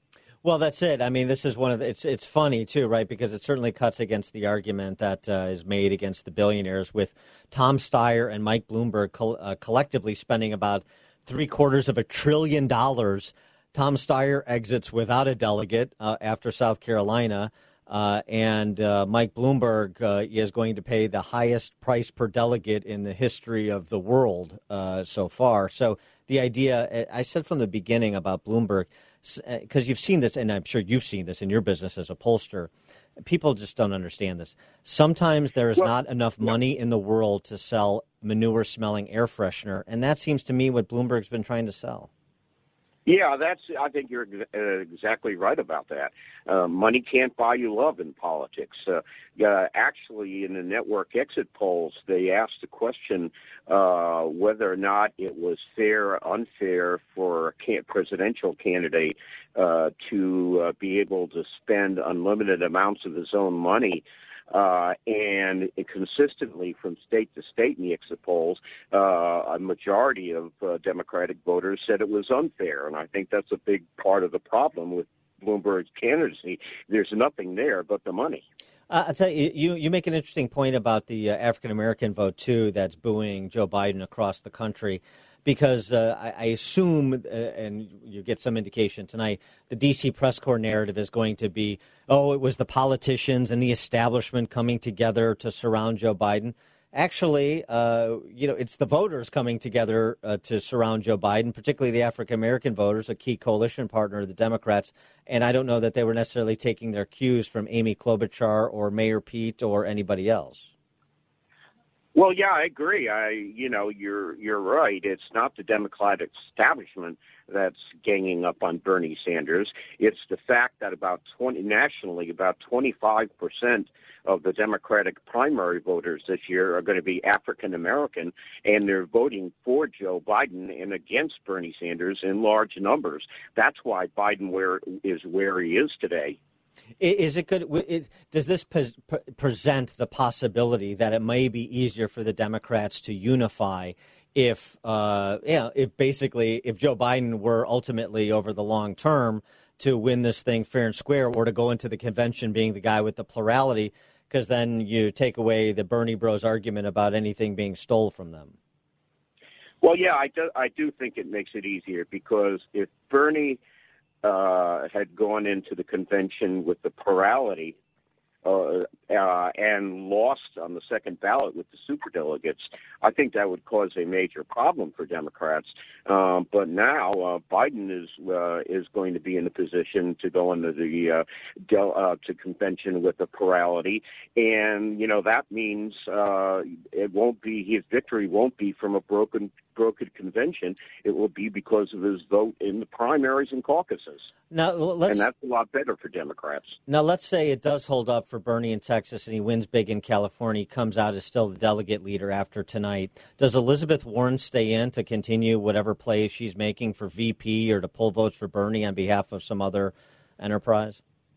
Well, that's it. I mean, this is one of the, it's it's funny too, right? Because it certainly cuts against the argument that uh, is made against the billionaires with Tom Steyer and Mike Bloomberg co- uh, collectively spending about three quarters of a trillion dollars. Tom Steyer exits without a delegate uh, after South Carolina, uh, and uh, Mike Bloomberg uh, is going to pay the highest price per delegate in the history of the world uh, so far. So the idea, I said from the beginning about Bloomberg, because you've seen this, and I'm sure you've seen this in your business as a pollster, people just don't understand this. Sometimes there is well, not enough money in the world to sell manure-smelling air freshener, and that seems to me what Bloomberg's been trying to sell. Yeah, that's. I think you're uh, exactly right about that. Uh, money can't buy you love in politics. Uh, uh, actually, in the network exit polls, they asked the question uh, whether or not it was fair or unfair for a can- presidential candidate uh, to uh, be able to spend unlimited amounts of his own money. Uh, and it consistently from state to state in the exit polls, uh, a majority of uh, Democratic voters said it was unfair. And I think that's a big part of the problem with Bloomberg's candidacy. There's nothing there but the money. Uh, I'll tell you, you, you make an interesting point about the uh, African-American vote, too, that's booing Joe Biden across the country. Because uh, I, I assume, uh, and you get some indication tonight, the D C press corps narrative is going to be, oh, it was the politicians and the establishment coming together to surround Joe Biden. Actually, uh, you know, it's the voters coming together uh, to surround Joe Biden, particularly the African-American voters, a key coalition partner of the Democrats. And I don't know that they were necessarily taking their cues from Amy Klobuchar or Mayor Pete or anybody else. Well, yeah, I agree. I, you know, you're you're right. It's not the Democratic establishment that's ganging up on Bernie Sanders. It's the fact that about twenty nationally, about twenty-five percent of the Democratic primary voters this year are going to be African American, and they're voting for Joe Biden and against Bernie Sanders in large numbers. That's why Biden where is where he is today. Is it good? It, does this pre- present the possibility that it may be easier for the Democrats to unify if, uh, you know, if basically if Joe Biden were ultimately over the long term to win this thing fair and square, or to go into the convention being the guy with the plurality, because then you take away the Bernie Bros argument about anything being stole from them? Well, yeah, I do, I do think it makes it easier, because if Bernie Uh, had gone into the convention with the plurality uh, uh, and lost on the second ballot with the superdelegates, I think that would cause a major problem for Democrats. Um, but now uh, Biden is uh, is going to be in a position to go into the uh, del- uh, to convention with the plurality, and you know that means uh, it won't be his victory won't be from a broken. broken convention. It will be because of his vote in the primaries and caucuses. Now, let's, and that's a lot better for Democrats. Now, let's say it does hold up for Bernie in Texas and he wins big in California. He comes out as still the delegate leader after tonight. Does Elizabeth Warren stay in to continue whatever plays she's making for V P or to pull votes for Bernie on behalf of some other enterprise?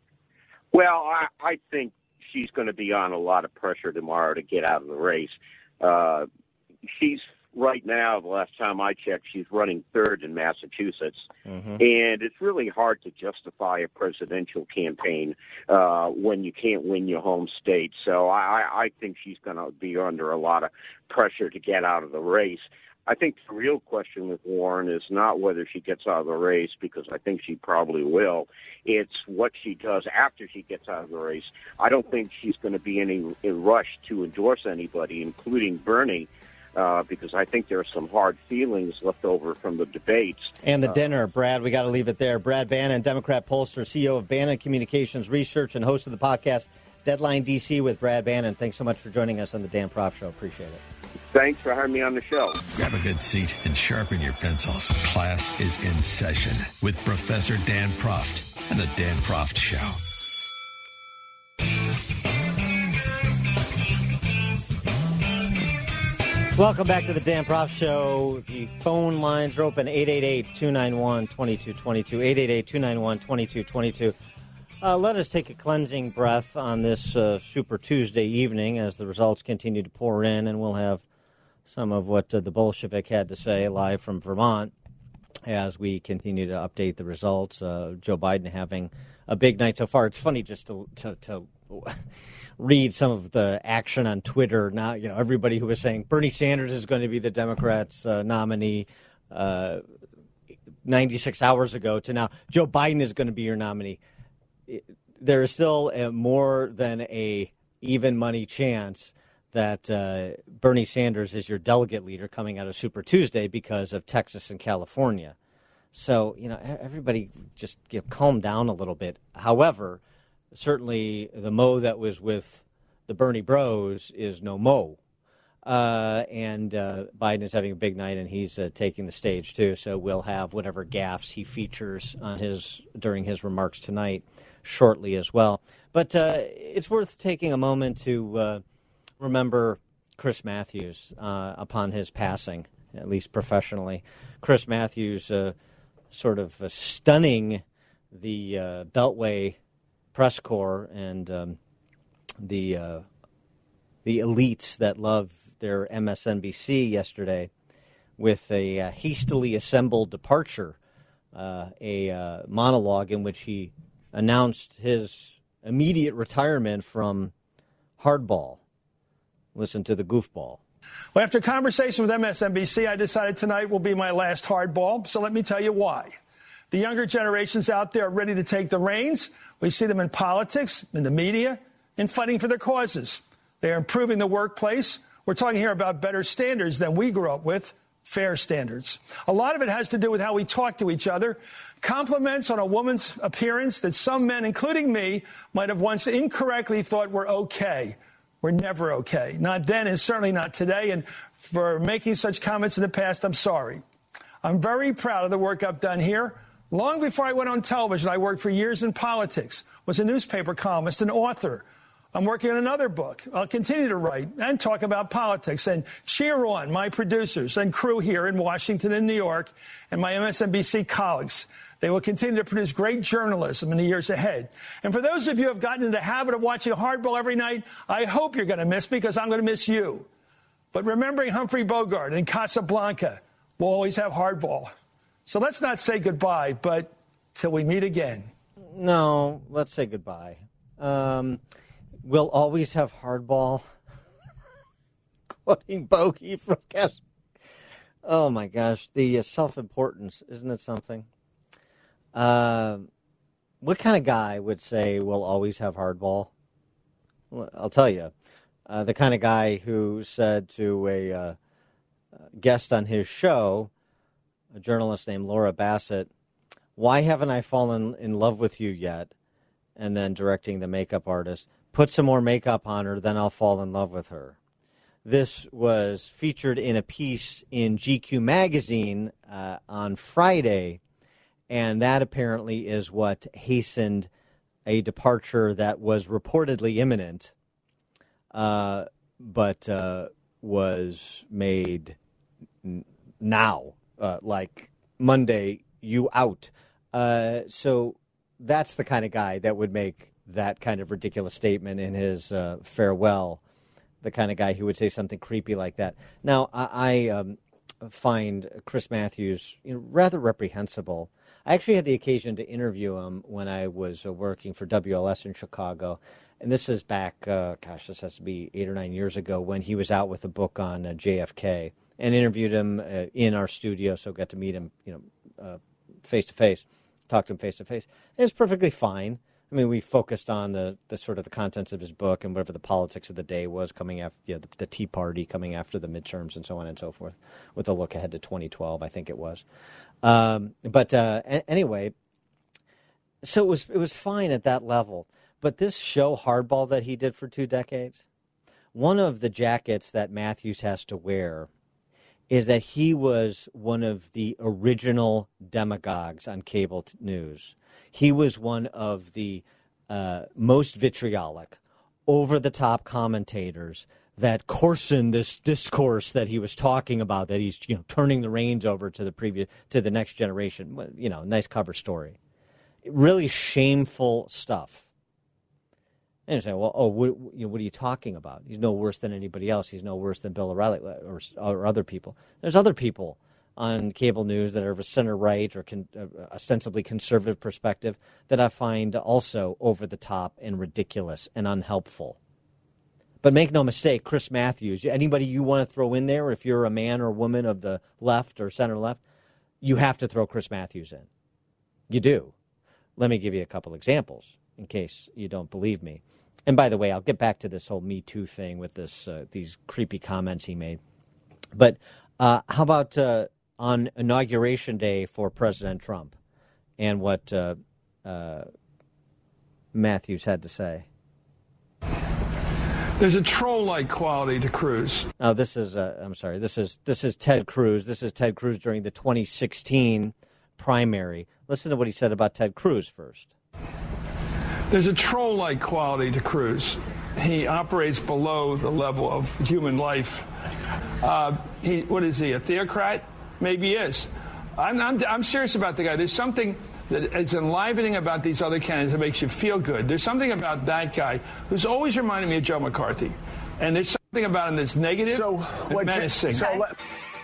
Well, I, I think she's going to be on a lot of pressure tomorrow to get out of the race. Uh, she's Right now, the last time I checked, she's running third in Massachusetts. Mm-hmm. And it's really hard to justify a presidential campaign uh, when you can't win your home state. So I, I think she's going to be under a lot of pressure to get out of the race. I think the real question with Warren is not whether she gets out of the race, because I think she probably will. It's what she does after she gets out of the race. I don't think she's going to be in a, a rush to endorse anybody, including Bernie. Uh, because I think there are some hard feelings left over from the debates. And the uh, dinner, Brad, we got to leave it there. Brad Bannon, Democrat pollster, C E O of Bannon Communications Research, and host of the podcast Deadline D C with Brad Bannon. Thanks so much for joining us on the Dan Proft Show. Appreciate it. Thanks for having me on the show. Grab a good seat and sharpen your pencils. Class is in session with Professor Dan Proft and the Dan Proft Show. Welcome back to the Dan Proft Show. The phone lines are open, eight eight eight, two nine one, two two two two, eight eight eight, two nine one, two two two two. Uh, let us take a cleansing breath on this uh, Super Tuesday evening as the results continue to pour in, and we'll have some of what uh, the Bolshevik had to say live from Vermont. as we continue to update the results. Uh, Joe Biden having a big night so far. It's funny just to, to, to read some of the action on Twitter. Now, you know, everybody who was saying Bernie Sanders is going to be the Democrats' uh, nominee uh, ninety-six hours ago to now Joe Biden is going to be your nominee. There is still a more than a even money chance that uh, Bernie Sanders is your delegate leader coming out of Super Tuesday because of Texas and California. So, you know, everybody just you know, calm down a little bit. However, certainly the Mo that was with the Bernie Bros is no Mo. Uh, and uh, Biden is having a big night, and he's uh, taking the stage, too. So we'll have whatever gaffes he features on his during his remarks tonight shortly as well. But uh, it's worth taking a moment to uh, remember Chris Matthews uh, upon his passing, at least professionally. Chris Matthews uh, sort of uh, stunning the uh, Beltway press corps and um, the uh, the elites that love their M S N B C yesterday with a uh, hastily assembled departure, uh, a uh, monologue in which he announced his immediate retirement from hardball. Listen to the goofball. Well, after conversation with M S N B C, I decided tonight will be my last hardball, so let me tell you why. The younger generations out there are ready to take the reins. We see them in politics, in the media, in fighting for their causes. They are improving the workplace. We're talking here about better standards than we grew up with, fair standards. A lot of it has to do with how we talk to each other. Compliments on a woman's appearance that some men, including me, might have once incorrectly thought were okay. We're never okay. Not then and certainly not today. And for making such comments in the past, I'm sorry. I'm very proud of the work I've done here. Long before I went on television, I worked for years in politics, was a newspaper columnist, an author. I'm working on another book. I'll continue to write and talk about politics and cheer on my producers and crew here in Washington and New York and my M S N B C colleagues. They will continue to produce great journalism in the years ahead. And for those of you who have gotten into the habit of watching Hardball every night, I hope you're going to miss me because I'm going to miss you. But remembering Humphrey Bogart and Casablanca, we'll always have Hardball. So let's not say goodbye, but till we meet again. No, let's say goodbye. Um... We'll always have hardball. Quoting Bogey from Cass. Oh, my gosh. The uh, self-importance, isn't it something? Uh, what kind of guy would say we'll always have hardball? Well, I'll tell you. Uh, the kind of guy who said to a uh, guest on his show, a journalist named Laura Bassett, "Why haven't I fallen in love with you yet?" And then directing the makeup artist, "Put some more makeup on her, then I'll fall in love with her." This was featured in a piece in G Q magazine uh, on Friday, and that apparently is what hastened a departure that was reportedly imminent, uh, but uh, was made n- now, uh, like Monday, you out. Uh, so that's the kind of guy that would make that kind of ridiculous statement in his uh, farewell, the kind of guy who would say something creepy like that. Now, I, I um, find Chris Matthews you know, rather reprehensible. I actually had the occasion to interview him when I was uh, working for W L S in Chicago, and this is back, uh, gosh, this has to be eight or nine years ago when he was out with a book on uh, J F K, and interviewed him uh, in our studio, so got to meet him, you know, uh, face to face, talk to him face to face. It was perfectly fine. I mean, we focused on the, the sort of the contents of his book and whatever the politics of the day was coming after, you know, the, the Tea Party coming after the midterms and so on and so forth, with a look ahead to twenty twelve, I think it was. Um, but uh, a- anyway, so it was it was fine at that level. But this show Hardball that he did for two decades, one of the jackets that Matthews has to wear is that he was one of the original demagogues on cable t- news. He was one of the uh, most vitriolic, over-the-top commentators that coarsened this discourse that he was talking about, that he's you know turning the reins over to the previous to the next generation. You know, nice cover story. Really shameful stuff. And you say, well, oh, what, you know, what are you talking about? He's no worse than anybody else. He's no worse than Bill O'Reilly or, or other people. There's other people on cable news that are of a center-right or con- uh, ostensibly conservative perspective that I find also over the top and ridiculous and unhelpful. But make no mistake, Chris Matthews, anybody you want to throw in there, if you're a man or woman of the left or center-left, you have to throw Chris Matthews in. You do. Let me give you a couple examples in case you don't believe me. And by the way, I'll get back to this whole Me Too thing with this uh, these creepy comments he made. But uh, how about uh, on Inauguration Day for President Trump and what uh, uh, Matthews had to say? There's a troll-like quality to Cruz. Oh, this is, uh, I'm sorry, this is this is Ted Cruz. This is Ted Cruz during the twenty sixteen primary. Listen to what he said about Ted Cruz first. There's a troll-like quality to Cruz. He operates below the level of human life. Uh, he, what is he, a theocrat? Maybe he is. I'm, I'm, I'm serious about the guy. There's something that is enlivening about these other candidates that makes you feel good. There's something about that guy who's always reminded me of Joe McCarthy. And there's something about him that's negative so, and menacing. So let-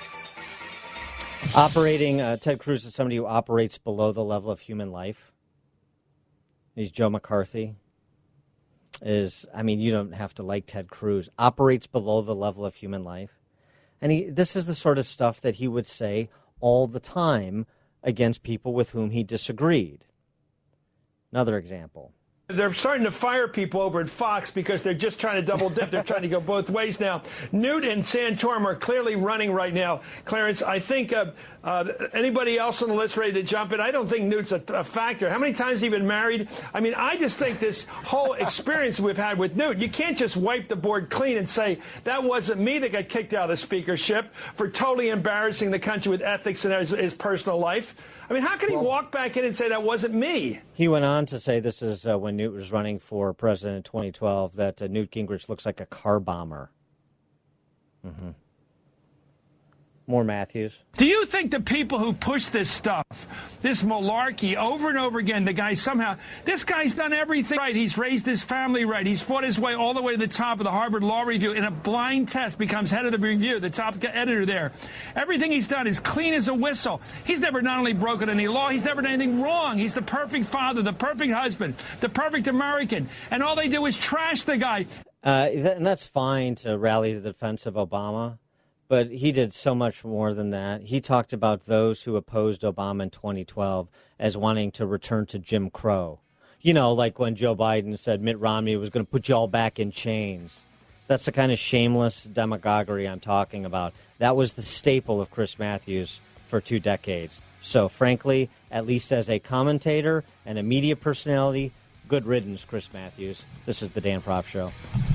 Operating, uh, Ted Cruz is somebody who operates below the level of human life. He's Joe McCarthy. Is, I mean, you don't have to like Ted Cruz. Operates below the level of human life. And he, this is the sort of stuff that he would say all the time against people with whom he disagreed. Another example. They're starting to fire people over at Fox because they're just trying to double dip. They're trying to go both ways now. Newt and Santorum are clearly running right now. Clarence, I think uh, uh, anybody else on the list ready to jump in? I don't think Newt's a, a factor. How many times has he been married? I mean, I just think this whole experience we've had with Newt, you can't just wipe the board clean and say, that wasn't me that got kicked out of the speakership for totally embarrassing the country with ethics in his, his personal life. I mean, how can he well, walk back in and say that wasn't me? He went on to say, this is uh, when Newt was running for president in twenty twelve, that uh, Newt Gingrich looks like a car bomber. Mm-hmm. More Matthews. Do you think the people who push this stuff, this malarkey over and over again, the guy somehow, this guy's done everything right. He's raised his family right. He's fought his way all the way to the top of the Harvard Law Review. In a blind test, becomes head of the review, the top editor there. Everything he's done is clean as a whistle. He's never not only broken any law, he's never done anything wrong. He's the perfect father, the perfect husband, the perfect American. And all they do is trash the guy. Uh, and that's fine to rally the defense of Obama. But he did so much more than that. He talked about those who opposed Obama in twenty twelve as wanting to return to Jim Crow. You know, like when Joe Biden said Mitt Romney was going to put you all back in chains. That's the kind of shameless demagoguery I'm talking about. That was the staple of Chris Matthews for two decades. So, frankly, at least as a commentator and a media personality, good riddance, Chris Matthews. This is the Dan Proft Show.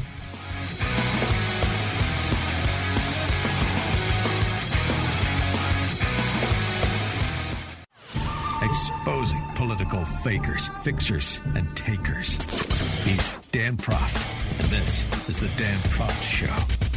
Exposing political fakers, fixers, and takers. He's Dan Proft, and this is the Dan Proft Show.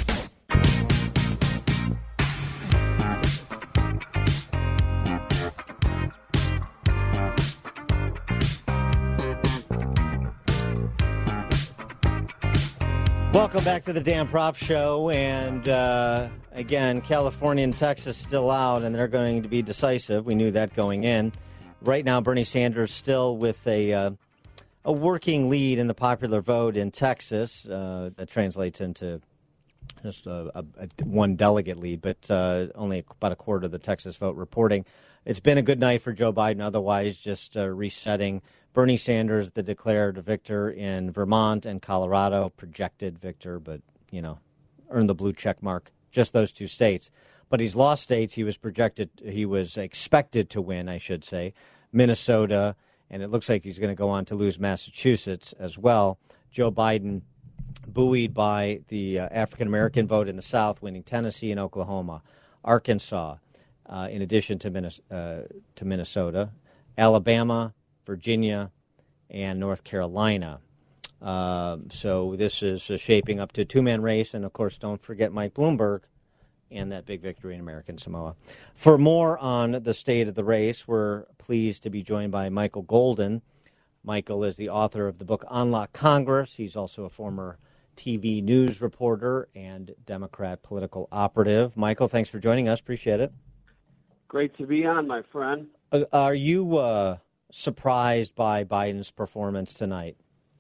Welcome back to the Dan Proft Show, and uh, again, California and Texas still out, and they're going to be decisive. We knew that going in. Right now, Bernie Sanders still with a uh, a working lead in the popular vote in Texas. Uh, that translates into just a, a, a one delegate lead, but uh, only about a quarter of the Texas vote reporting. It's been a good night for Joe Biden, otherwise just uh, resetting. Bernie Sanders, the declared victor in Vermont and Colorado, projected victor, but, you know, earned the blue check mark, just those two states. But he's lost states he was projected, he was expected to win, I should say, Minnesota, and it looks like he's going to go on to lose Massachusetts as well. Joe Biden, buoyed by the uh, African-American vote in the South, winning Tennessee and Oklahoma, Arkansas, uh, in addition to, Minnes- uh, to Minnesota, Alabama, Virginia, and North Carolina. Um, so this is uh, shaping up to a two-man race, and, of course, don't forget Mike Bloomberg and that big victory in American Samoa. For more on the state of the race, we're pleased to be joined by Michael Golden. Michael is the author of the book Unlock Congress. He's also a former T V news reporter and Democrat political operative. Michael, thanks for joining us. Appreciate it. Great to be on, my friend. Uh, are you uh, surprised by Biden's performance tonight?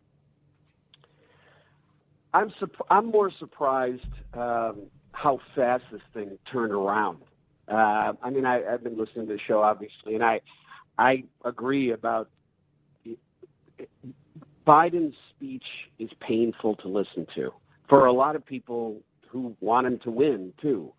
I'm sup- I'm more surprised um, how fast this thing turned around. Uh, I mean, I, I've been listening to the show, obviously, and I I agree about it, it, Biden's speech is painful to listen to for a lot of people who want him to win, too.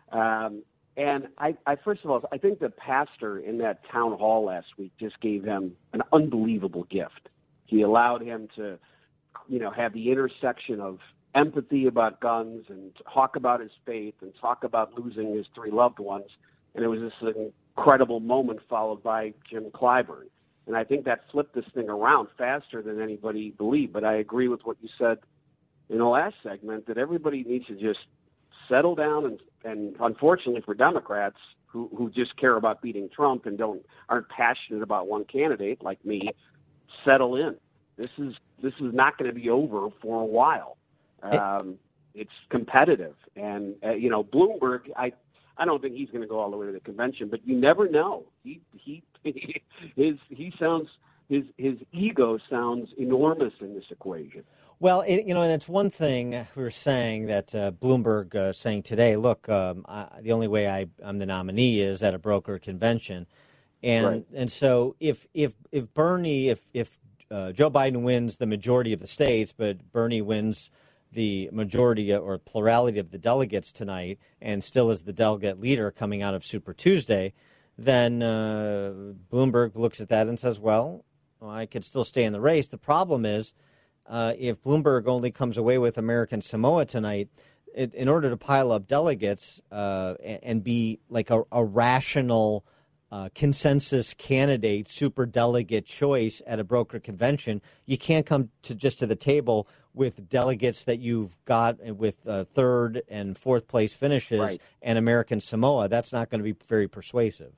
Um, and I, I, first of all, I think the pastor in that town hall last week just gave him an unbelievable gift. He allowed him to, you know, have the intersection of empathy about guns and talk about his faith and talk about losing his three loved ones. And it was this incredible moment followed by Jim Clyburn. And I think that flipped this thing around faster than anybody believed. But I agree with what you said in the last segment, that everybody needs to just settle down and, and unfortunately for Democrats who, who just care about beating Trump and don't aren't passionate about one candidate like me, settle in. This is this is not going to be over for a while. Um, it's competitive, and uh, you know Bloomberg. I I don't think he's going to go all the way to the convention, but you never know. He he his he sounds his his ego sounds enormous in this equation. Well, it, you know, and it's one thing we were saying that uh, Bloomberg uh, saying today, look, um, I, the only way I, I'm the nominee is at a broker convention. And Right. and so if if if Bernie, if, if uh, Joe Biden wins the majority of the states, but Bernie wins the majority or plurality of the delegates tonight and still is the delegate leader coming out of Super Tuesday, then uh, Bloomberg looks at that and says, well, well, I could still stay in the race. The problem is, Uh, if Bloomberg only comes away with American Samoa tonight, it, in order to pile up delegates uh, and, and be like a, a rational uh, consensus candidate, super delegate choice at a broker convention, you can't come to just to the table with delegates that you've got with uh, third and fourth place finishes Right. and American Samoa. That's not going to be very persuasive.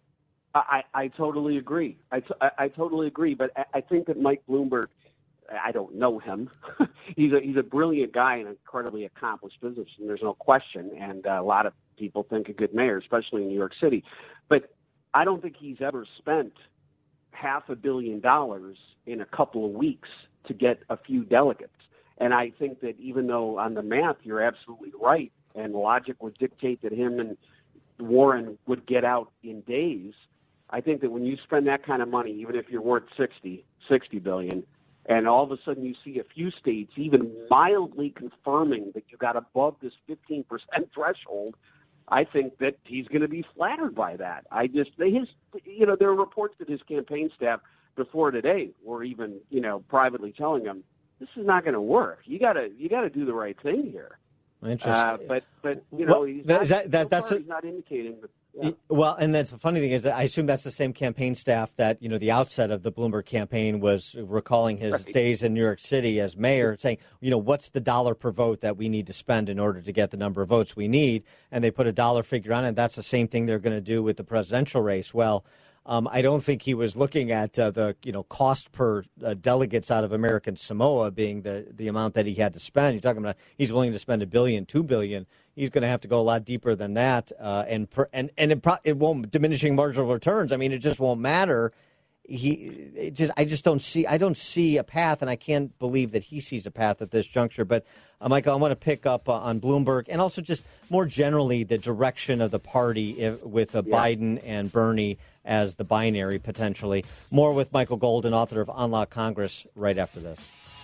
I, I totally agree. I, t- I, I totally agree. But I, I think that Mike Bloomberg, I don't know him. he's a he's a brilliant guy and incredibly accomplished businessman. There's no question, and uh, a lot of people think a good mayor, especially in New York City. But I don't think he's ever spent half a billion dollars in a couple of weeks to get a few delegates. And I think that even though on the math you're absolutely right, and logic would dictate that him and Warren would get out in days, I think that when you spend that kind of money, even if you're worth sixty, sixty billion, and all of a sudden you see a few states even mildly confirming that you got above this fifteen percent threshold, I think that he's going to be flattered by that. I just, his, you know, there are reports that his campaign staff before today were even, you know, privately telling him, this is not going to work. You got to, you got to do the right thing here. Interesting. Uh, but, but you know, Well, he's that- not, is that- that- so that's far a- he's not indicating that. Yeah. Well, and that's the funny thing is that I assume that's the same campaign staff that, you know, the outset of the Bloomberg campaign was recalling his Right. days in New York City as mayor, saying, you know, what's the dollar per vote that we need to spend in order to get the number of votes we need? And they put a dollar figure on it. And that's the same thing they're going to do with the presidential race. Well, um, I don't think he was looking at uh, the, you know, cost per uh, delegates out of American Samoa being the, the amount that he had to spend. You're talking about he's willing to spend a billion, two billion. He's going to have to go a lot deeper than that, uh, and per, and and it, pro- it won't diminishing marginal returns. I mean, it just won't matter. He it just I just don't see I don't see a path, and I can't believe that he sees a path at this juncture. But uh, Michael, I want to pick up uh, on Bloomberg and also just more generally the direction of the party if, with uh, Yeah. Biden and Bernie as the binary potentially. More with Michael Golden, author of Unlock Congress, right after this.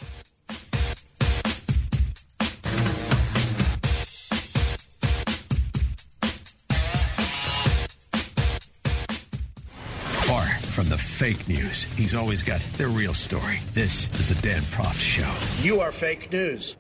Far from the fake news, he's always got the real story. This is the Dan Proft Show. You are fake news.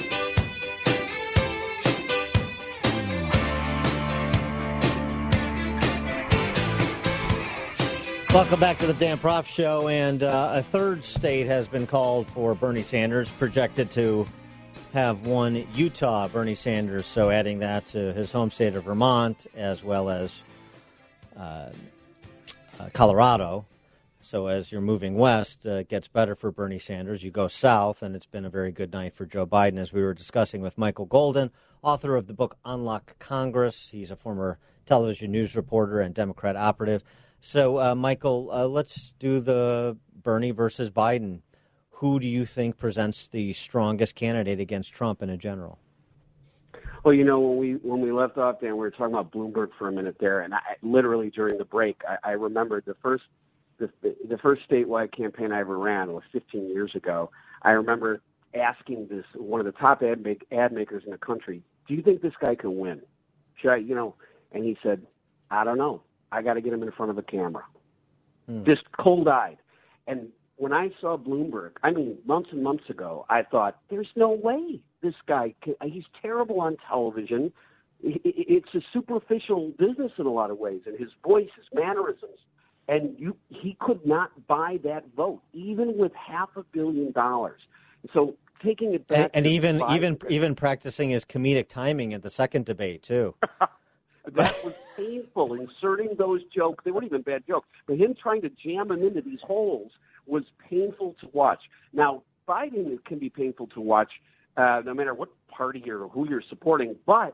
Welcome back to the Dan Proft Show. And uh, a third state has been called for Bernie Sanders, projected to have won Utah, Bernie Sanders. So adding that to his home state of Vermont, as well as uh, uh, Colorado. So as you're moving west, uh, it gets better for Bernie Sanders. You go south, and it's been a very good night for Joe Biden, as we were discussing with Michael Golden, author of the book Unlock Congress. He's a former television news reporter and Democrat operative. So, uh, Michael, uh, let's do the Bernie versus Biden. Who do you think presents the strongest candidate against Trump in a general? Well, you know, when we when we left off, Dan, we were talking about Bloomberg for a minute there, and I, literally during the break, I, I remembered the first the, the first statewide campaign I ever ran was fifteen years ago. I remember asking this one of the top ad, make, ad makers in the country, "Do you think this guy can win? Should I, you know?" And he said, "I don't know. I got to get him in front of a camera." Hmm. Just cold-eyed. And when I saw Bloomberg, I mean, months and months ago, I thought, there's no way this guy can, he's terrible on television. It's a superficial business in a lot of ways, and his voice, his mannerisms. And you, he could not buy that vote, even with half a billion dollars. So taking it back, and, and even even even practicing his comedic timing at the second debate too. That was painful. Inserting those jokes, they weren't even bad jokes, but him trying to jam them into these holes was painful to watch. Now, Biden can be painful to watch, uh, no matter what party or who you're supporting, but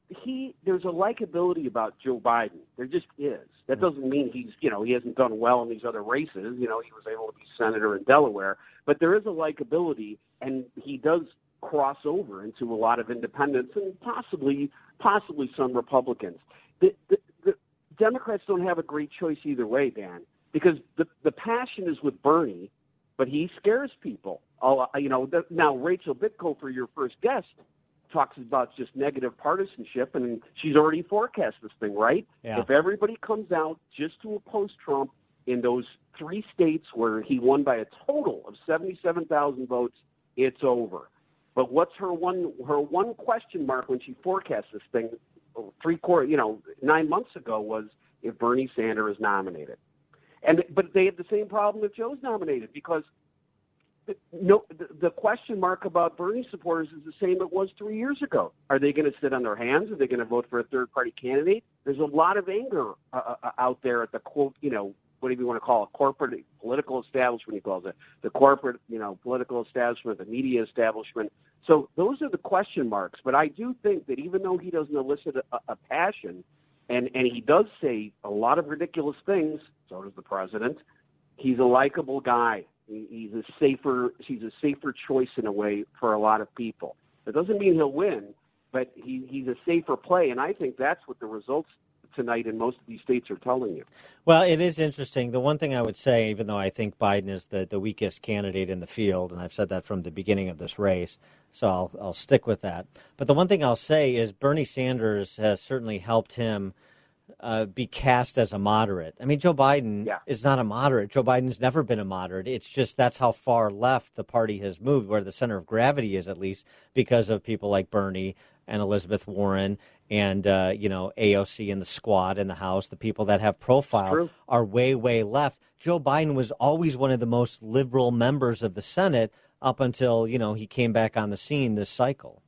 he there's a likability about Joe Biden. There just is. That doesn't mean he's, you know, he hasn't done well in these other races. You know, he was able to be senator in Delaware, but there is a likability, and he does cross over into a lot of independents and possibly possibly some Republicans. The, the, the Democrats don't have a great choice either way, Dan, because the the passion is with Bernie, but he scares people. All, you know, the, now Rachel Bitcofer, your first guest, talks about just negative partisanship, and she's already forecast this thing, right? Yeah. If everybody comes out just to oppose Trump in those three states where he won by a total of seventy-seven thousand votes, it's over. But what's her one her one question mark when she forecast this thing three quarter, you know, nine months ago was if Bernie Sanders is nominated. And but they had the same problem if Joe's nominated, because the, no, the, the question mark about Bernie supporters is the same it was three years ago. Are they going to sit on their hands? Are they going to vote for a third party candidate? There's a lot of anger uh, uh, out there at the quote, you know, whatever you want to call it, corporate political establishment, he calls it, the corporate, you know, political establishment, the media establishment. So those are the question marks. But I do think that even though he doesn't elicit a, a passion, and, and he does say a lot of ridiculous things, so does the president, he's a likable guy. He, he's a safer he's a safer choice in a way for a lot of people. That doesn't mean he'll win, but he, he's a safer play, and I think that's what the results tonight in most of these states are telling you. Well, it is interesting. The one thing I would say, even though I think Biden is the, the weakest candidate in the field, and I've said that from the beginning of this race, so I'll, I'll stick with that. But the one thing I'll say is Bernie Sanders has certainly helped him uh, be cast as a moderate. I mean, Joe Biden yeah. is not a moderate. Joe Biden's never been a moderate. It's just that's how far left the party has moved, where the center of gravity is, at least, because of people like Bernie and Elizabeth Warren and, uh, you know, A O C and the squad in the House. The people that have profile True. are way, way left. Joe Biden was always one of the most liberal members of the Senate up until, you know, he came back on the scene this cycle.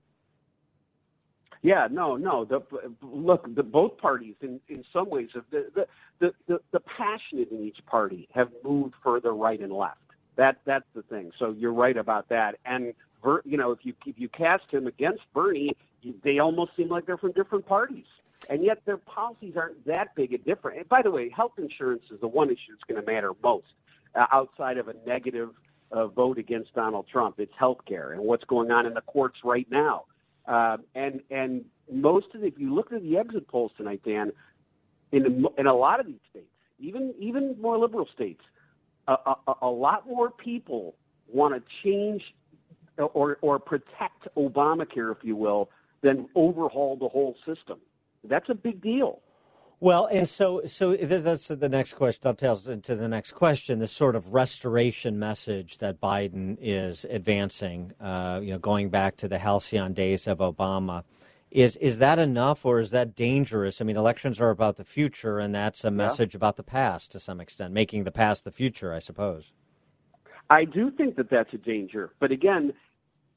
Yeah, no, no. The, look, the, both parties, in, in some ways, have the, the, the, the, the passionate in each party have moved further right and left. That that's the thing. So you're right about that. And you know, if you if you cast him against Bernie, they almost seem like they're from different parties, and yet their policies aren't that big a difference. And by the way, health insurance is the one issue that's going to matter most, uh, outside of a negative uh, vote against Donald Trump. It's health care and what's going on in the courts right now. Uh, and and most of the, if you look at the exit polls tonight, Dan, in the, in a lot of these states, even even more liberal states, a, a, a lot more people want to change or or protect Obamacare, if you will, than overhaul the whole system. That's a big deal. Well, and so so that's the next question, dovetails into the next question, this sort of restoration message that Biden is advancing, uh, you know, going back to the halcyon days of Obama. Is is that enough, or is that dangerous? I mean, elections are about the future, and that's a message yeah. about the past to some extent, making the past the future, I suppose. I do think that that's a danger. But again,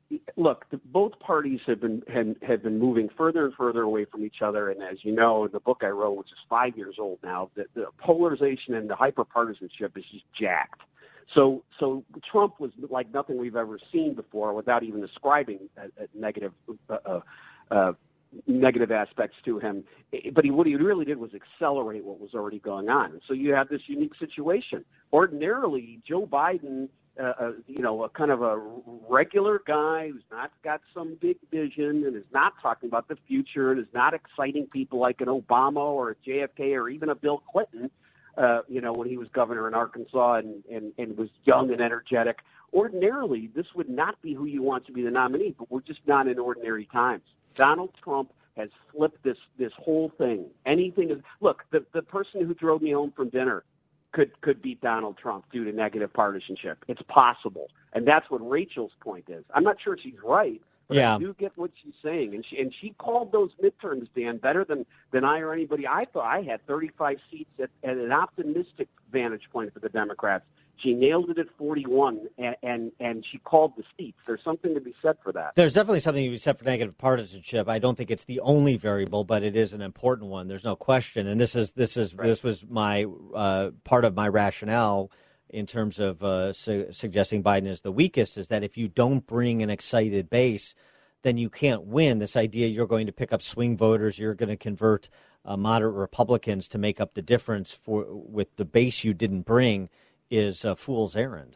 look, the, both parties have been have, have been moving further and further away from each other. And as you know, in the book I wrote, which is five years old now, the, the polarization and the hyperpartisanship is just jacked. So, so Trump was like nothing we've ever seen before, without even ascribing a, a negative, uh, uh, negative aspects to him. But he, what he really did was accelerate what was already going on. So you have this unique situation. Ordinarily, Joe Biden, uh, uh, you know, a kind of a regular guy who's not got some big vision and is not talking about the future and is not exciting people like an Obama or a J F K or even a Bill Clinton. Uh, you know, when he was governor in Arkansas and, and, and was young and energetic. Ordinarily, this would not be who you want to be the nominee, but we're just not in ordinary times. Donald Trump has flipped this this whole thing. Anything is, look, the, the person who drove me home from dinner could, could beat Donald Trump due to negative partisanship. It's possible. And that's what Rachel's point is. I'm not sure she's right, but yeah. I do get what she's saying. And she and she called those midterms, Dan, better than, than I or anybody. I thought I had thirty-five seats at, at an optimistic vantage point for the Democrats. She nailed it at forty-one, and, and, and she called the seats. There's something to be said for that. There's definitely something to be said for negative partisanship. I don't think it's the only variable, but it is an important one. There's no question. And this is this is right. this was my uh, part of my rationale in terms of uh, su- suggesting Biden is the weakest, is that if you don't bring an excited base, then you can't win. This idea you're going to pick up swing voters, you're going to convert uh, moderate Republicans to make up the difference for with the base you didn't bring is a fool's errand.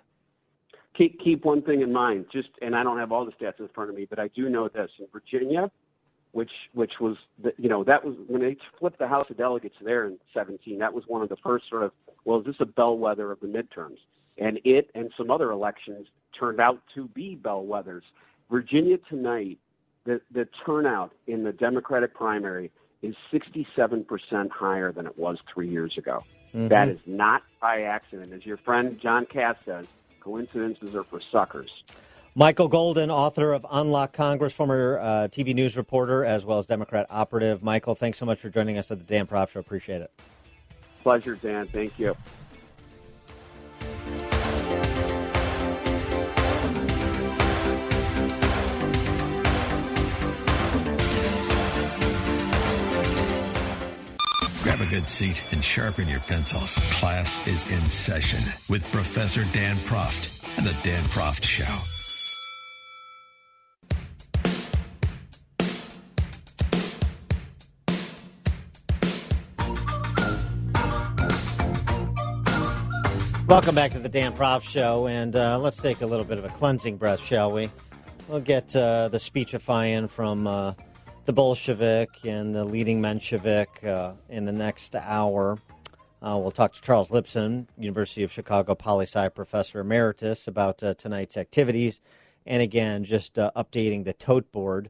Keep keep one thing in mind, just and I don't have all the stats in front of me, but I do know this in Virginia, which which was the, you know that was when they flipped the House of Delegates there in seventeen. That was one of the first sort of, well, is this a bellwether of the midterms? And it and some other elections turned out to be bellwethers. Virginia tonight, the the turnout in the Democratic primary is sixty-seven percent higher than it was three years ago. Mm-hmm. That is not by accident. As your friend John Cass says, coincidences are for suckers. Michael Golden, author of Unlock Congress, former uh, T V news reporter, as well as Democrat operative. Michael, thanks so much for joining us at the Dan Proft Show. Appreciate it. Pleasure, Dan. Thank you. Grab a good seat and sharpen your pencils. Class is in session with Professor Dan Proft and the Dan Proft Show. Welcome back to the Dan Proft Show, and uh, let's take a little bit of a cleansing breath, shall we? We'll get uh, the speechifying from uh, the Bolshevik and the leading Menshevik uh, in the next hour. Uh, we'll talk to Charles Lipson, University of Chicago poli-sci professor emeritus, about uh, tonight's activities. And again, just uh, updating the tote board.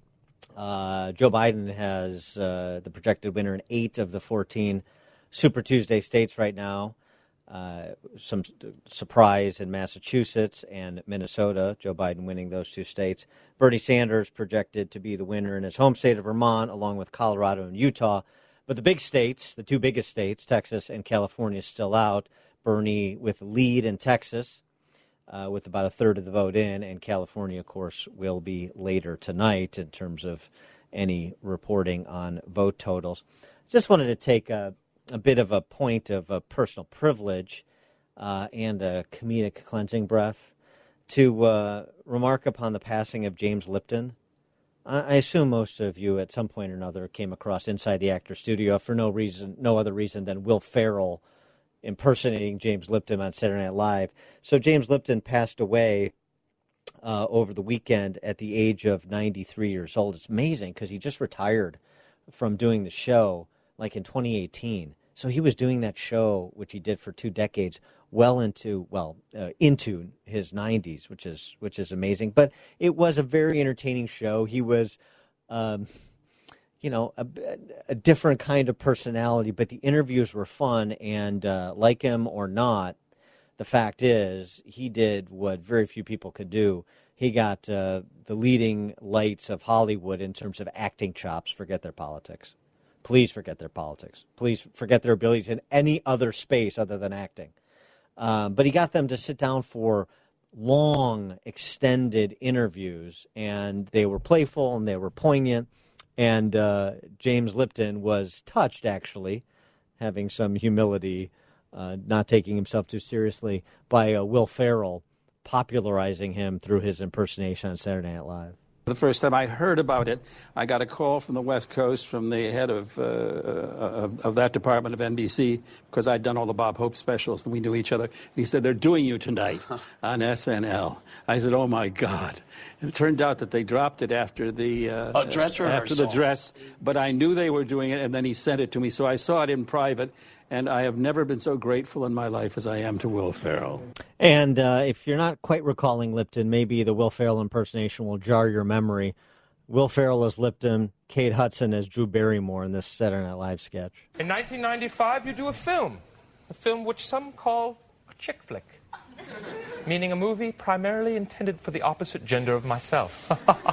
Uh, Joe Biden has uh, the projected winner in eight of the fourteen Super Tuesday states right now. Uh, some surprise in Massachusetts and Minnesota, Joe Biden winning those two states. Bernie Sanders projected to be the winner in his home state of Vermont, along with Colorado and Utah. But the big states, the two biggest states, Texas and California, still out. Bernie with the lead in Texas, uh, with about a third of the vote in, and California, of course, will be later tonight in terms of any reporting on vote totals. Just wanted to take a a bit of a point of a personal privilege uh, and a comedic cleansing breath to uh, remark upon the passing of James Lipton. I, I assume most of you at some point or another came across Inside the Actors Studio for no reason, no other reason than Will Ferrell impersonating James Lipton on Saturday Night Live. So James Lipton passed away uh, over the weekend at the age of ninety-three years old. It's amazing because he just retired from doing the show like in twenty eighteen. So he was doing that show, which he did for two decades, well into, well, uh, into his nineties, which is which is amazing. But it was a very entertaining show. He was, um, you know, a, a different kind of personality, but the interviews were fun. And uh, like him or not, the fact is he did what very few people could do. He got uh, the leading lights of Hollywood in terms of acting chops. Forget their politics. Please forget their politics. Please forget their abilities in any other space other than acting. Um, but he got them to sit down for long, extended interviews, and they were playful and they were poignant. And uh, James Lipton was touched, actually, having some humility, uh, not taking himself too seriously, by uh, Will Ferrell popularizing him through his impersonation on Saturday Night Live. The first time I heard about it, I got a call from the West Coast from the head of, uh, of, of that department of N B C, because I'd done all the Bob Hope specials and we knew each other. And he said, they're doing you tonight on S N L. I said, oh, my God. And it turned out that they dropped it after the, uh, uh, dress after the dress, but I knew they were doing it, and then he sent it to me. So I saw it in private. And I have never been so grateful in my life as I am to Will Ferrell. And uh, if you're not quite recalling Lipton, maybe the Will Ferrell impersonation will jar your memory. Will Ferrell as Lipton, Kate Hudson as Drew Barrymore in this Saturday Night Live sketch. In nineteen ninety-five, you do a film, a film which some call a chick flick, meaning a movie primarily intended for the opposite gender of myself.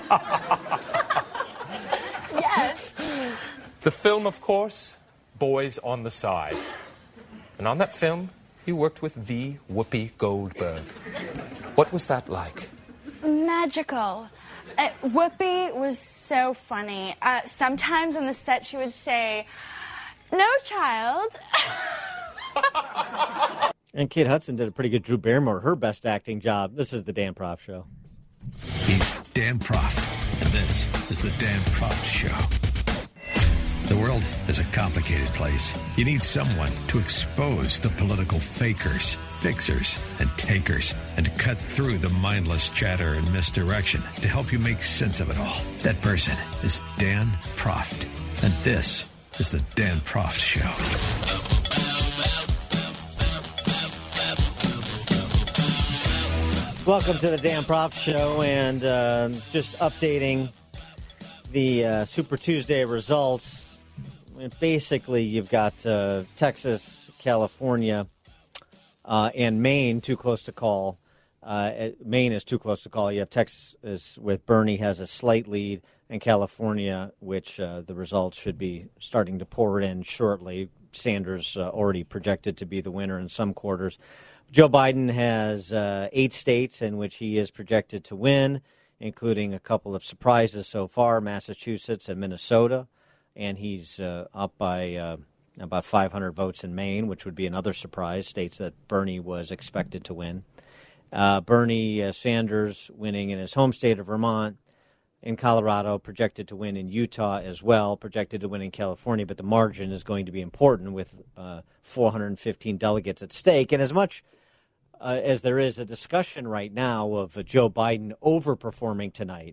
Yes. The film, of course, Boys on the Side. And on that film, you worked with the Whoopi Goldberg. What was that like? Magical. Uh, Whoopi was so funny. Uh, sometimes on the set she would say, "No, child." And Kate Hudson did a pretty good Drew Barrymore, her best acting job. This is the Dan Proft Show. He's Dan Proft, and this is the Dan Proft Show. The world is a complicated place. You need someone to expose the political fakers, fixers, and takers, and to cut through the mindless chatter and misdirection to help you make sense of it all. That person is Dan Proft, and this is the Dan Proft Show. Welcome to the Dan Proft Show, and uh, just updating the uh, Super Tuesday results. Basically, you've got uh, Texas, California, uh, and Maine too close to call. Uh, Maine is too close to call. You have Texas with Bernie has a slight lead, and California, which uh, the results should be starting to pour in shortly. Sanders uh, already projected to be the winner in some quarters. Joe Biden has uh, eight states in which he is projected to win, including a couple of surprises so far, Massachusetts and Minnesota. And he's uh, up by uh, about five hundred votes in Maine, which would be another surprise, states that Bernie was expected to win. Uh, Bernie uh, Sanders winning in his home state of Vermont, in Colorado, projected to win in Utah as well, projected to win in California, but the margin is going to be important with uh, four hundred fifteen delegates at stake. And as much uh, as there is a discussion right now of uh, Joe Biden overperforming tonight,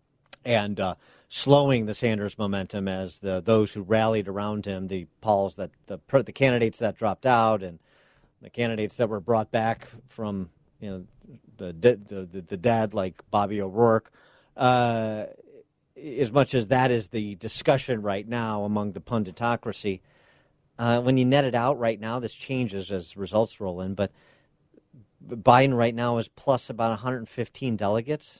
and uh, slowing the Sanders momentum as the those who rallied around him, the polls that the the candidates that dropped out and the candidates that were brought back from you know the the the, the dead like Bobby O'Rourke, uh, as much as that is the discussion right now among the punditocracy, uh, when you net it out right now, this changes as results roll in. But Biden right now is plus about one hundred fifteen delegates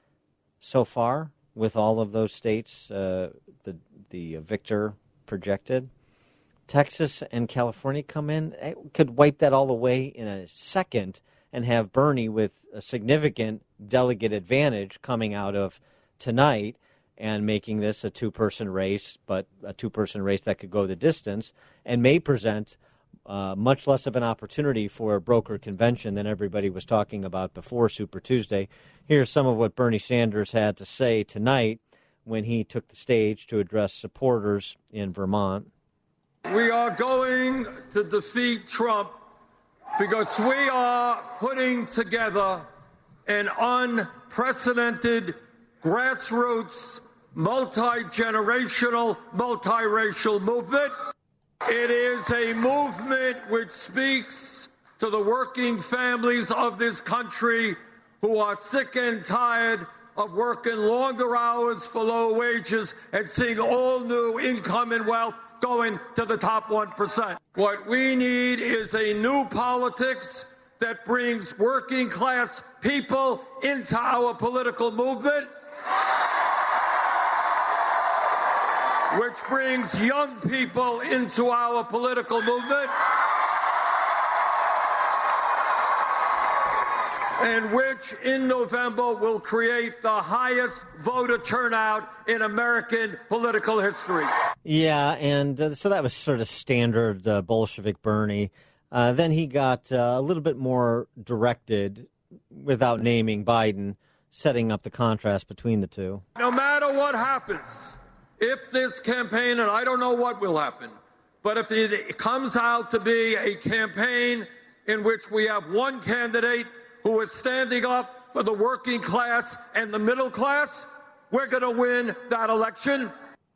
so far, with all of those states, uh, the the victor projected. Texas and California come in, it could wipe that all away in a second and have Bernie with a significant delegate advantage coming out of tonight and making this a two-person race, but a two-person race that could go the distance and may present uh, much less of an opportunity for a broker convention than everybody was talking about before Super Tuesday. Here's some of what Bernie Sanders had to say tonight when he took the stage to address supporters in Vermont. We are going to defeat Trump because we are putting together an unprecedented grassroots, multi-generational, multiracial movement. It is a movement which speaks to the working families of this country who are sick and tired of working longer hours for low wages and seeing all new income and wealth going to the top one percent. What we need is a new politics that brings working class people into our political movement, which brings young people into our political movement, and which in November will create the highest voter turnout in American political history. Yeah, and uh, so that was sort of standard uh, Bolshevik Bernie. Uh, then he got uh, a little bit more directed, without naming Biden, setting up the contrast between the two. No matter what happens, if this campaign, and I don't know what will happen, but if it comes out to be a campaign in which we have one candidate who is standing up for the working class and the middle class, we're going to win that election.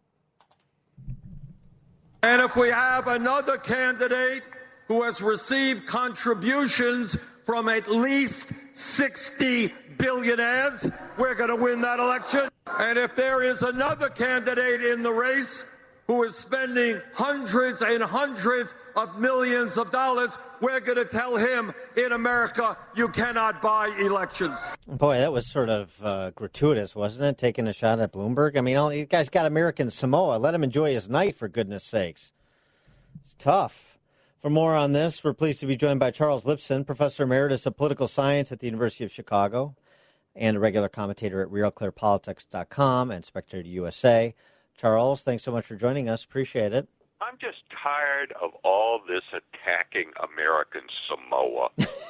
And if we have another candidate who has received contributions from at least sixty billionaires, we're going to win that election. And if there is another candidate in the race who is spending hundreds and hundreds of millions of dollars, we're going to tell him in America, you cannot buy elections. Boy, that was sort of uh, gratuitous, wasn't it? Taking a shot at Bloomberg. I mean, all these guys got American Samoa. Let him enjoy his night, for goodness sakes. It's tough. For more on this, we're pleased to be joined by Charles Lipson, Professor Emeritus of Political Science at the University of Chicago and a regular commentator at real clear politics dot com and Spectator U S A. Charles, thanks so much for joining us. Appreciate it. I'm just tired of all this attacking American Samoa.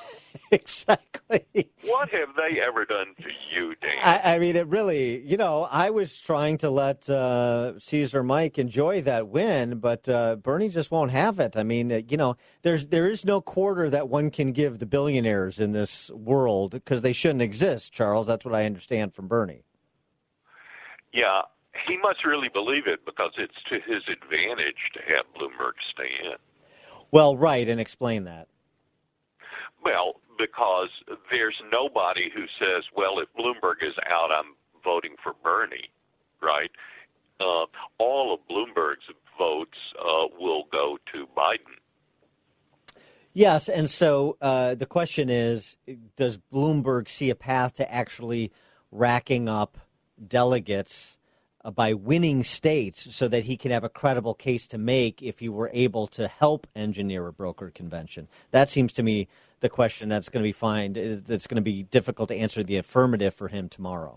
Exactly. What have they ever done to you, Dan? I, I mean, it really, you know, I was trying to let uh, Caesar Mike enjoy that win, but uh, Bernie just won't have it. I mean, uh, you know, there's there is no quarter that one can give the billionaires in this world because they shouldn't exist, Charles. That's what I understand from Bernie. Yeah, he must really believe it because it's to his advantage to have Bloomberg stay in. Well, right, and explain that. Well, because there's nobody who says, well, if Bloomberg is out, I'm voting for Bernie, right? Uh, all of Bloomberg's votes uh, will go to Biden. Yes, and so uh, the question is, does Bloomberg see a path to actually racking up delegates uh, by winning states so that he can have a credible case to make if he were able to help engineer a brokered convention? That seems to me the question that's going to be find is that's going to be difficult to answer the affirmative for him tomorrow.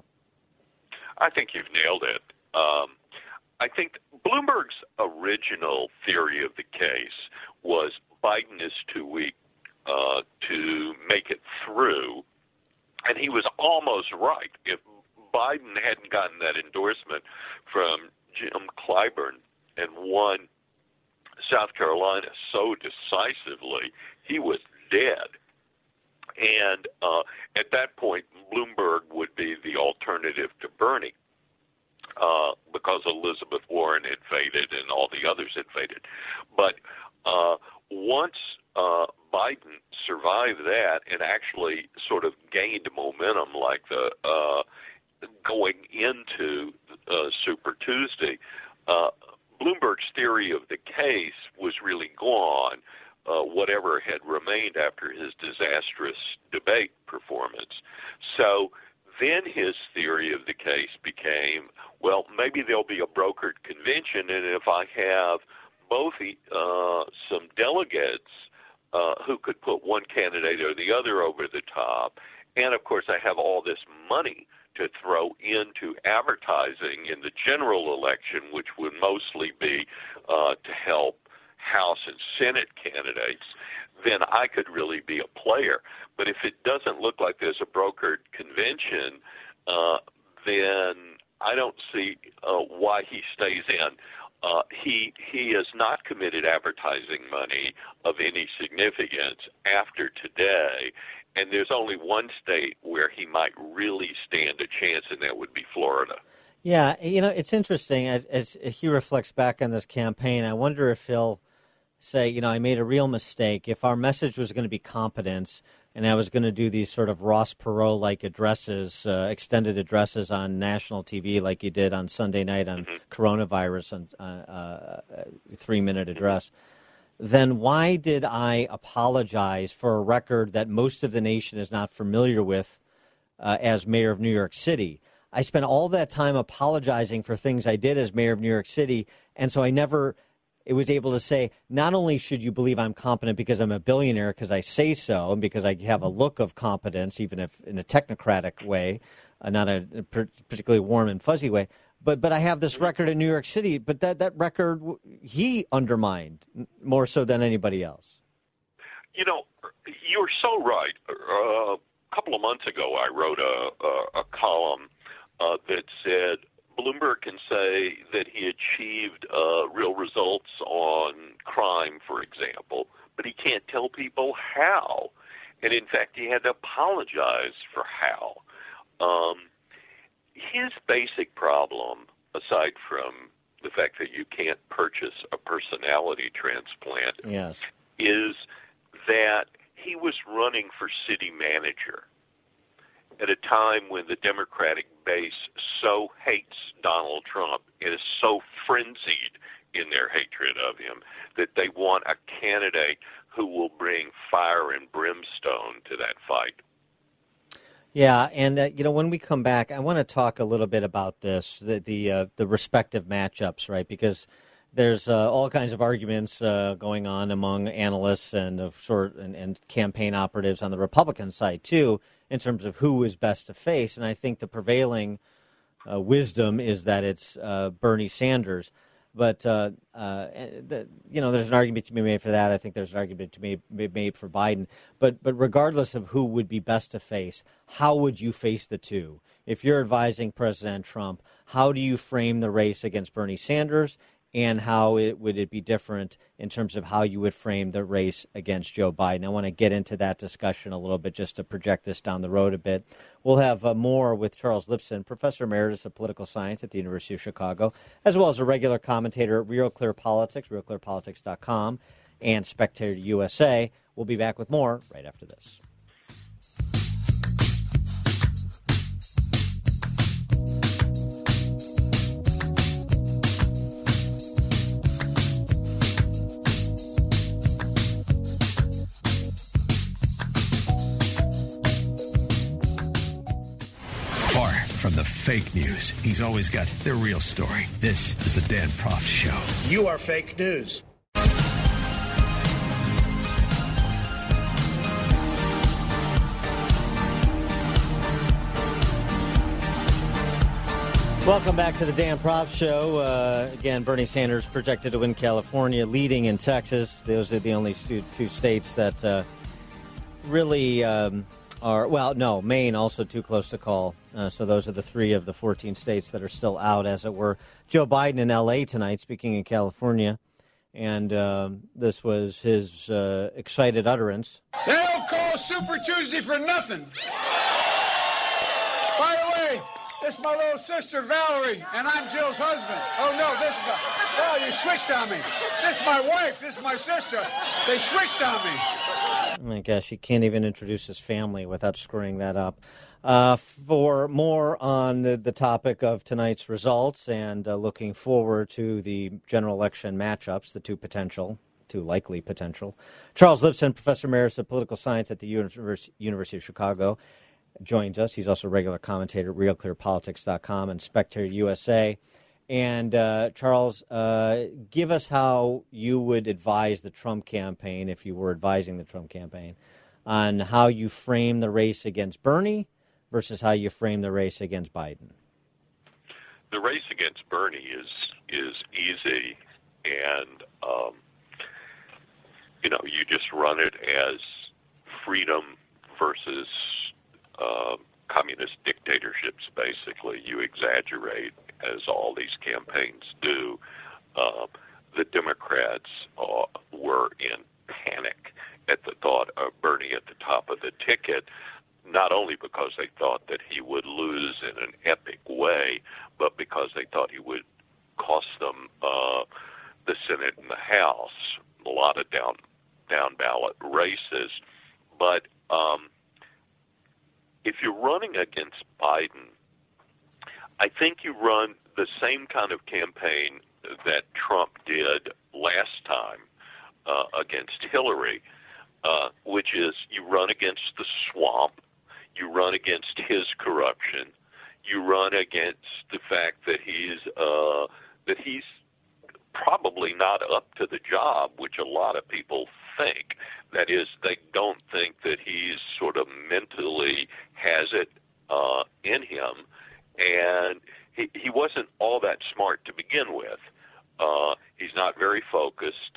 I think you've nailed it. Um, I think Bloomberg's original theory of the case was Biden is too weak uh, to make it through, and he was almost right. If Biden hadn't gotten that endorsement from Jim Clyburn and won South Carolina so decisively, he was dead. And uh, at that point, Bloomberg would be the alternative to Bernie uh, because Elizabeth Warren had faded and all the others had faded. But uh, once uh, Biden survived that and actually sort of gained momentum like the uh, going into uh, Super Tuesday, uh, Bloomberg's theory of the case was really gone. Uh, whatever had remained after his disastrous debate performance. So then his theory of the case became, well, maybe there'll be a brokered convention, and if I have both uh, some delegates uh, who could put one candidate or the other over the top, and, of course, I have all this money to throw into advertising in the general election, which would mostly be uh, to help House and Senate candidates, then I could really be a player. But if it doesn't look like there's a brokered convention, uh, then I don't see uh, why he stays in. Uh, he he has not committed advertising money of any significance after today, and there's only one state where he might really stand a chance, and that would be Florida. Yeah, you know, it's interesting as, as he reflects back on this campaign. I wonder if he'll say, you know, I made a real mistake. If our message was going to be competence and I was going to do these sort of Ross Perot-like addresses, uh, extended addresses on national T V like you did on Sunday night on mm-hmm. coronavirus, on uh, uh, a three-minute address, then why did I apologize for a record that most of the nation is not familiar with uh, as mayor of New York City? I spent all that time apologizing for things I did as mayor of New York City, and so I never it was able to say, not only should you believe I'm competent because I'm a billionaire, because I say so, and because I have a look of competence, even if in a technocratic way, uh, not a particularly warm and fuzzy way, but but I have this record in New York City. But that, that record he undermined more so than anybody else. You know, you're so right. Uh, a couple of months ago, I wrote a, a, a column uh, that said, Bloomberg can say that he achieved uh, real results on crime, for example, but he can't tell people how. And in fact, he had to apologize for how. Um, his basic problem, aside from the fact that you can't purchase a personality transplant, yes. is that he was running for city manager at a time when the Democratic base so hates Donald Trump and is so frenzied in their hatred of him that they want a candidate who will bring fire and brimstone to that fight. Yeah, and uh, you know, when we come back, I want to talk a little bit about this, the the, uh, the respective matchups, right? Because there's uh, all kinds of arguments uh, going on among analysts and of sort and, and campaign operatives on the Republican side too, in terms of who is best to face. And I think the prevailing uh, wisdom is that it's uh, Bernie Sanders. But uh, uh, the, you know, there's an argument to be made for that. I think there's an argument to be made for Biden. But but regardless of who would be best to face, how would you face the two? If you're advising President Trump, how do you frame the race against Bernie Sanders? And how it, would it be different in terms of how you would frame the race against Joe Biden? I want to get into that discussion a little bit just to project this down the road a bit. We'll have uh, more with Charles Lipson, Professor Emeritus of Political Science at the University of Chicago, as well as a regular commentator at Real Clear Politics, real clear politics dot com, and Spectator U S A. We'll be back with more right after this. From the fake news, he's always got the real story. This is the Dan Proft Show. You are fake news. Welcome back to the Dan Proft Show. Uh, again, Bernie Sanders projected to win California, leading in Texas. Those are the only stu- two states that uh, really... Um, Are, well, no, Maine also too close to call. Uh, so those are the three of the fourteen states that are still out, as it were. Joe Biden in L A tonight, speaking in California, and um, this was his uh, excited utterance. They don't call Super Tuesday for nothing. By the way, this is my little sister, Valerie, and I'm Jill's husband. Oh, no, this is the, oh, you switched on me. This is my wife. This is my sister. They switched on me. Oh my gosh, he can't even introduce his family without screwing that up. Uh, for more on the, the topic of tonight's results and uh, looking forward to the general election matchups, the two potential, two likely potential, Charles Lipson, Professor Emeritus of Political Science at the Univers- University of Chicago, joins us. He's also a regular commentator at real clear politics dot com and Spectator U S A. And, uh, Charles, uh, give us how you would advise the Trump campaign, if you were advising the Trump campaign, on how you frame the race against Bernie versus how you frame the race against Biden. The race against Bernie is is easy, and, um, you know, you just run it as freedom versus uh, communist dictatorships, basically. You exaggerate, as all these campaigns do. Uh, the Democrats uh, were in panic at the thought of Bernie at the top of the ticket, not only because they thought that he would lose in an epic way, but because they thought he would cost them uh, the Senate and the House, a lot of down down ballot races. But um, if you're running against Biden, I think you run the same kind of campaign that Trump did last time uh, against Hillary, uh, which is you run against the swamp, you run against his corruption, you run against the fact that he's uh, that he's probably not up to the job, which a lot of people think. That is, they don't think that he's sort of mentally has it uh, in him, and he, he wasn't all that smart to begin with. Uh, he's not very focused.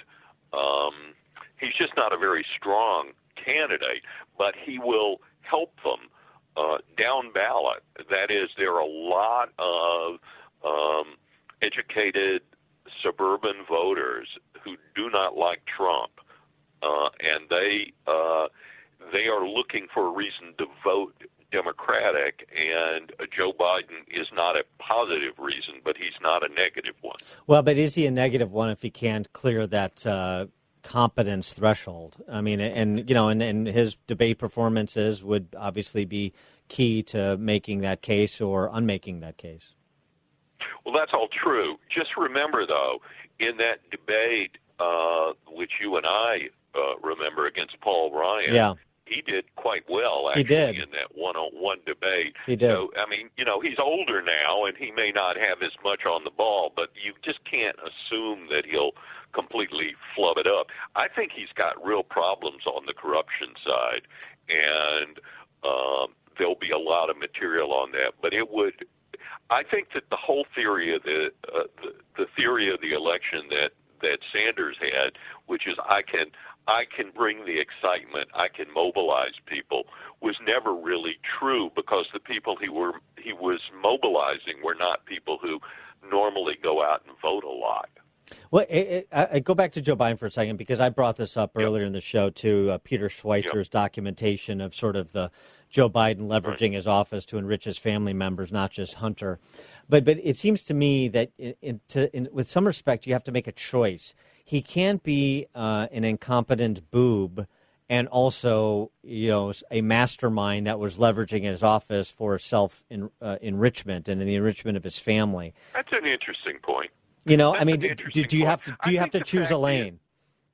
Um, he's just not a very strong candidate, but he will help them uh, down ballot. That is, there are a lot of um, educated suburban voters who do not like Trump, uh, and they uh, they are looking for a reason to vote Democratic, and uh, Joe Biden is not a positive reason, but he's not a negative one. Well, but is he a negative one if he can't clear that uh, competence threshold? I mean, and, you know, and, and his debate performances would obviously be key to making that case or unmaking that case. Well, that's all true. Just remember, though, in that debate, uh, which you and I uh, remember against Paul Ryan, yeah. he did quite well, He actually, did. in that one-on-one debate. He did. So, I mean, you know, he's older now, and he may not have as much on the ball, but you just can't assume that he'll completely flub it up. I think he's got real problems on the corruption side, and um, there'll be a lot of material on that. But it would, I think that the whole theory of the, uh, the, the theory of the election that, that Sanders had, which is I can I can bring the excitement, I can mobilize people, was never really true, because the people he were he was mobilizing were not people who normally go out and vote a lot. Well, it, it, I, I go back to Joe Biden for a second, because I brought this up earlier yep. in the show, too, uh, Peter Schweizer's yep. documentation of sort of the Joe Biden leveraging right. his office to enrich his family members, not just Hunter. But but it seems to me that in, in, to, in, with some respect, you have to make a choice. He can't be uh, an incompetent boob and also, you know, a mastermind that was leveraging his office for self in, uh, enrichment and in the enrichment of his family. That's an interesting point. You know, That's I mean, do, do you point. have to do you I have to choose a lane? Is,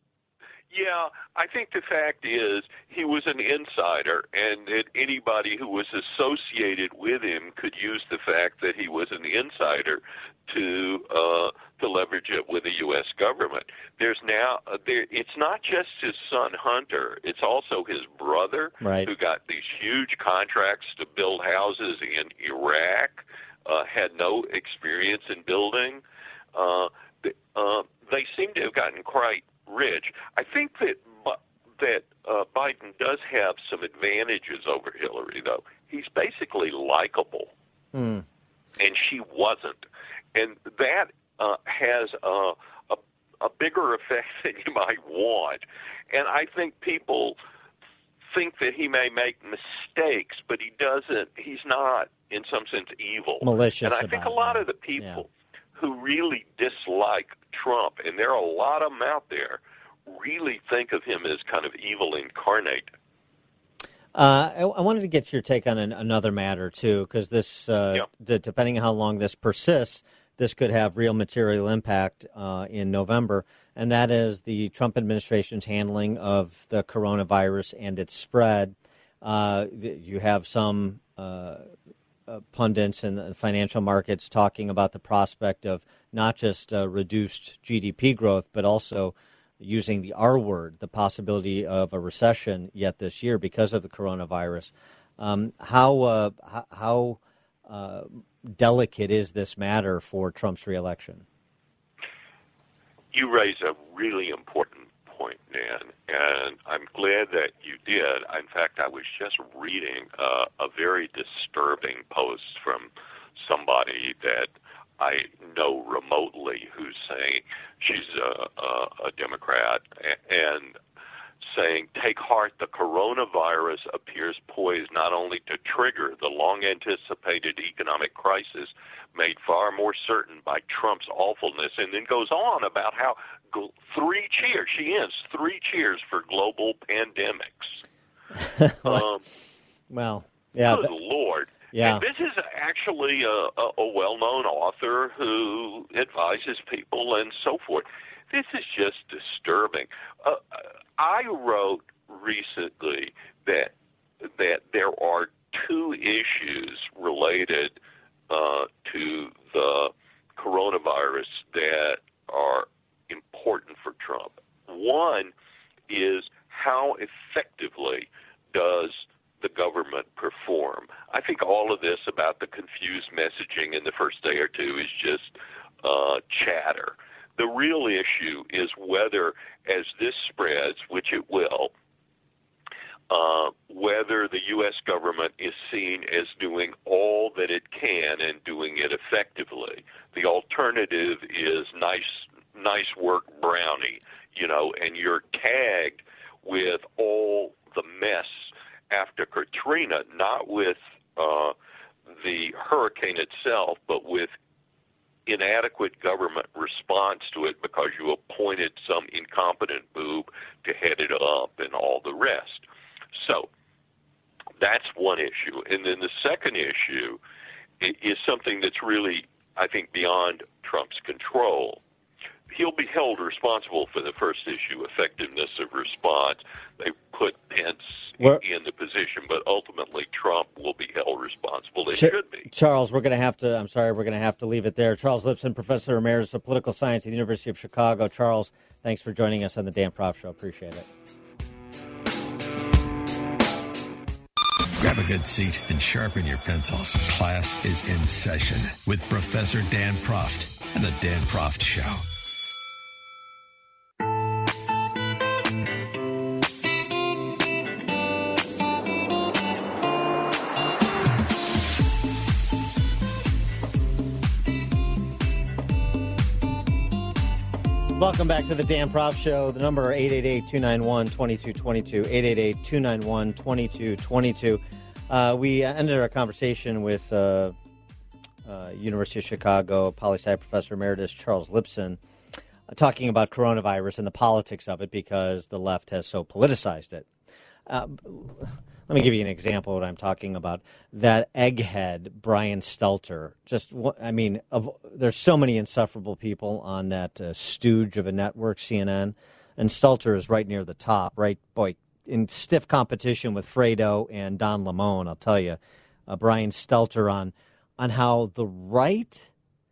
yeah, I think the fact is he was an insider, and that anybody who was associated with him could use the fact that he was an insider to uh, to leverage it with the U S government. There's now uh, there. It's not just his son Hunter; it's also his brother, right. who got these huge contracts to build houses in Iraq, uh, had no experience in building. Uh, uh, they seem to have gotten quite rich. I think that that uh, Biden does have some advantages over Hillary, though. He's basically likable, mm. and she wasn't, and that uh, has a, a a bigger effect than you might want. And I think people think that he may make mistakes, but he doesn't. He's not, in some sense, evil. Malicious. And I think a lot it. of the people yeah. who really dislike Trump, and there are a lot of them out there, really think of him as kind of evil incarnate. Uh, I, I wanted to get your take on an, another matter, too, because this, uh, yep. d- depending on how long this persists, this could have real material impact uh, in November, and that is the Trump administration's handling of the coronavirus and its spread. Uh, you have some uh, uh, pundits in the financial markets talking about the prospect of not just uh, reduced G D P growth, but also using the R word, the possibility of a recession yet this year because of the coronavirus. Um, how uh, how uh, delicate is this matter for Trump's reelection? You raise a really important point, Nan, and I'm glad that you did. In fact, I was just reading uh, a very disturbing post from somebody that I know remotely who's saying she's a, a, a Democrat and saying, take heart, the coronavirus appears poised not only to trigger the long-anticipated economic crisis made far more certain by Trump's awfulness, and then goes on about how gl- three cheers, she ends, three cheers for global pandemics. um, well, yeah. Good That, Lord. Yeah. And this is actually a, a, a well-known author who advises people and so forth. This is just disturbing. Uh, I wrote recently that that there are two issues related uh, to the coronavirus that are important for Trump. One is how effectively does the government perform? I think all of this about the confused messaging in the first day or two is just uh, chatter. The real issue is whether, as this spreads, which it will, uh, whether the U S government is seen as doing all that it can and doing it effectively. The alternative is nice, nice work, Brownie, you know, and you're tagged with all the mess after Katrina, not with uh, the hurricane itself, but with inadequate government response to it because you appointed some incompetent boob to head it up and all the rest. So that's one issue. And then the second issue is something that's really, I think, beyond Trump's control. He'll be held responsible for the first issue, effectiveness of response. They put Pence We're, in the position, but ultimately Trump will be held responsible. It Ch- should be. Charles, we're going to have to, I'm sorry, we're going to have to leave it there. Charles Lipson, Professor Emeritus of Political Science at the University of Chicago. Charles, thanks for joining us on the Dan Proft Show. Appreciate it. Grab a good seat and sharpen your pencils. Class is in session with Professor Dan Proft and the Dan Proft Show. Welcome back to the Dan Proft Show. The number eight eight eight, two nine one, two two two two, eight eight eight, two nine one, two two two two. Uh, we ended our conversation with uh, uh, University of Chicago poli-sci professor emeritus Charles Lipson uh, talking about coronavirus and the politics of it because the left has so politicized it. Uh, let me give you an example of what I'm talking about. That egghead, Brian Stelter, just, I mean, of, there's so many insufferable people on that uh, stooge of a network, C N N, and Stelter is right near the top, right, boy, in stiff competition with Fredo and Don Lemon, I'll tell you. Uh, Brian Stelter on, on how the right,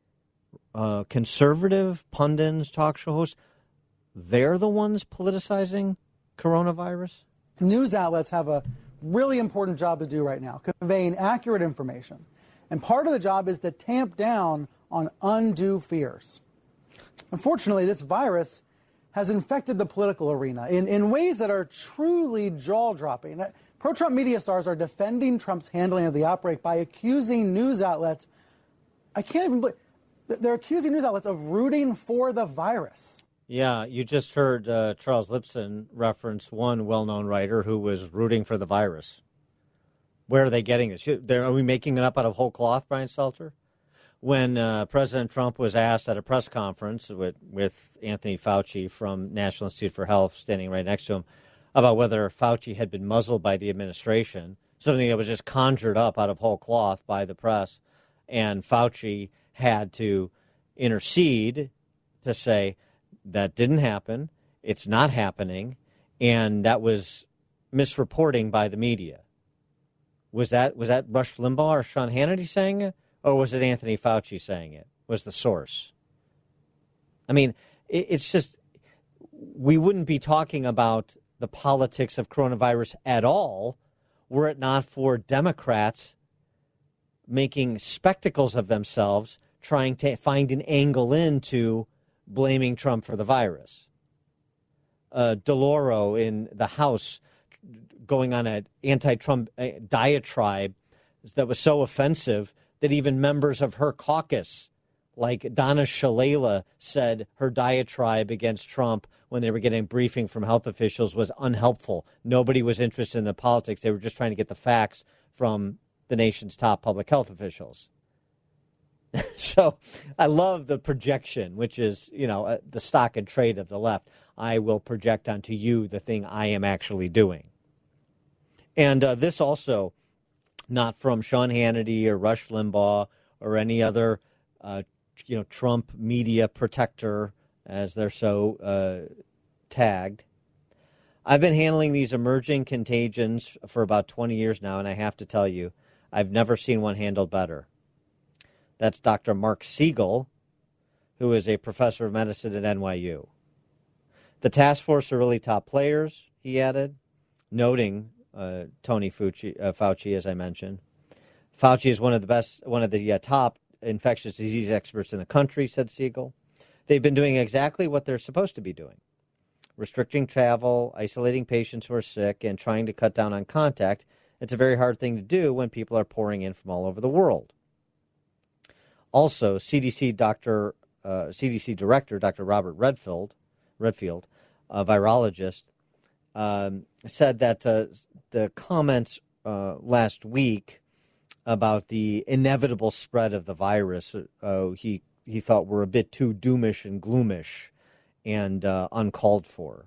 uh, conservative pundits, talk show hosts, they're the ones politicizing coronavirus? News outlets have a really important job to do right now, conveying accurate information. And part of the job is to tamp down on undue fears. Unfortunately, this virus has infected the political arena in, in ways that are truly jaw-dropping. Pro-Trump media stars are defending Trump's handling of the outbreak by accusing news outlets, I can't even believe, they're accusing news outlets of rooting for the virus. Yeah, you just heard uh, Charles Lipson reference one well-known writer who was rooting for the virus. Where are they getting this? Are we making it up out of whole cloth, Brian Stelter? When uh, President Trump was asked at a press conference with, with Anthony Fauci from National Institute for Health standing right next to him about whether Fauci had been muzzled by the administration, something that was just conjured up out of whole cloth by the press, and Fauci had to intercede to say, that didn't happen, it's not happening, and that was misreporting by the media. Was that was that Rush Limbaugh or Sean Hannity saying it, or was it Anthony Fauci saying it? Was the source? I mean, it, it's just, we wouldn't be talking about the politics of coronavirus at all were it not for Democrats making spectacles of themselves, trying to find an angle into blaming Trump for the virus. Uh, DeLauro in the House going on an anti-Trump diatribe that was so offensive that even members of her caucus, like Donna Shalala, said her diatribe against Trump when they were getting a briefing from health officials was unhelpful. Nobody was interested in the politics. They were just trying to get the facts from the nation's top public health officials. So I love the projection, which is, you know, uh, the stock and trade of the left. I will project onto you the thing I am actually doing. And uh, this also, not from Sean Hannity or Rush Limbaugh or any other, uh, you know, Trump media protector, as they're so uh, tagged. I've been handling these emerging contagions for about twenty years now, and I have to tell you, I've never seen one handled better. That's Doctor Mark Siegel, who is a professor of medicine at N Y U. The task force are really top players, he added, noting uh, Tony Fauci, uh, Fauci, as I mentioned. Fauci is one of the best, one of the uh, top infectious disease experts in the country, said Siegel. They've been doing exactly what they're supposed to be doing, restricting travel, isolating patients who are sick, and trying to cut down on contact. It's a very hard thing to do when people are pouring in from all over the world. Also, C D C Doctor uh, C D C Director Doctor Robert Redfield, Redfield, a virologist, um, said that uh, the comments uh, last week about the inevitable spread of the virus, uh, he he thought were a bit too doomish and gloomish and uh, uncalled for.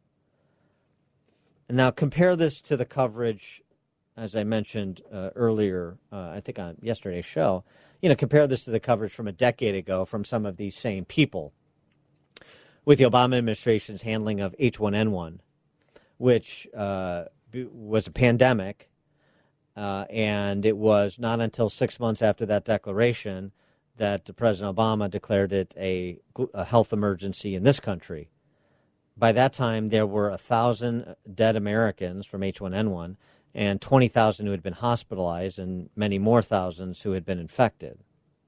Now compare this to the coverage, as I mentioned uh, earlier, uh, I think on yesterday's show. You know, compare this to the coverage from a decade ago from some of these same people with the Obama administration's handling of H one N one, which uh, was a pandemic, uh, and it was not until six months after that declaration that President Obama declared it a, a health emergency in this country. By that time, there were one thousand dead Americans from H one N one and twenty thousand who had been hospitalized and many more thousands who had been infected.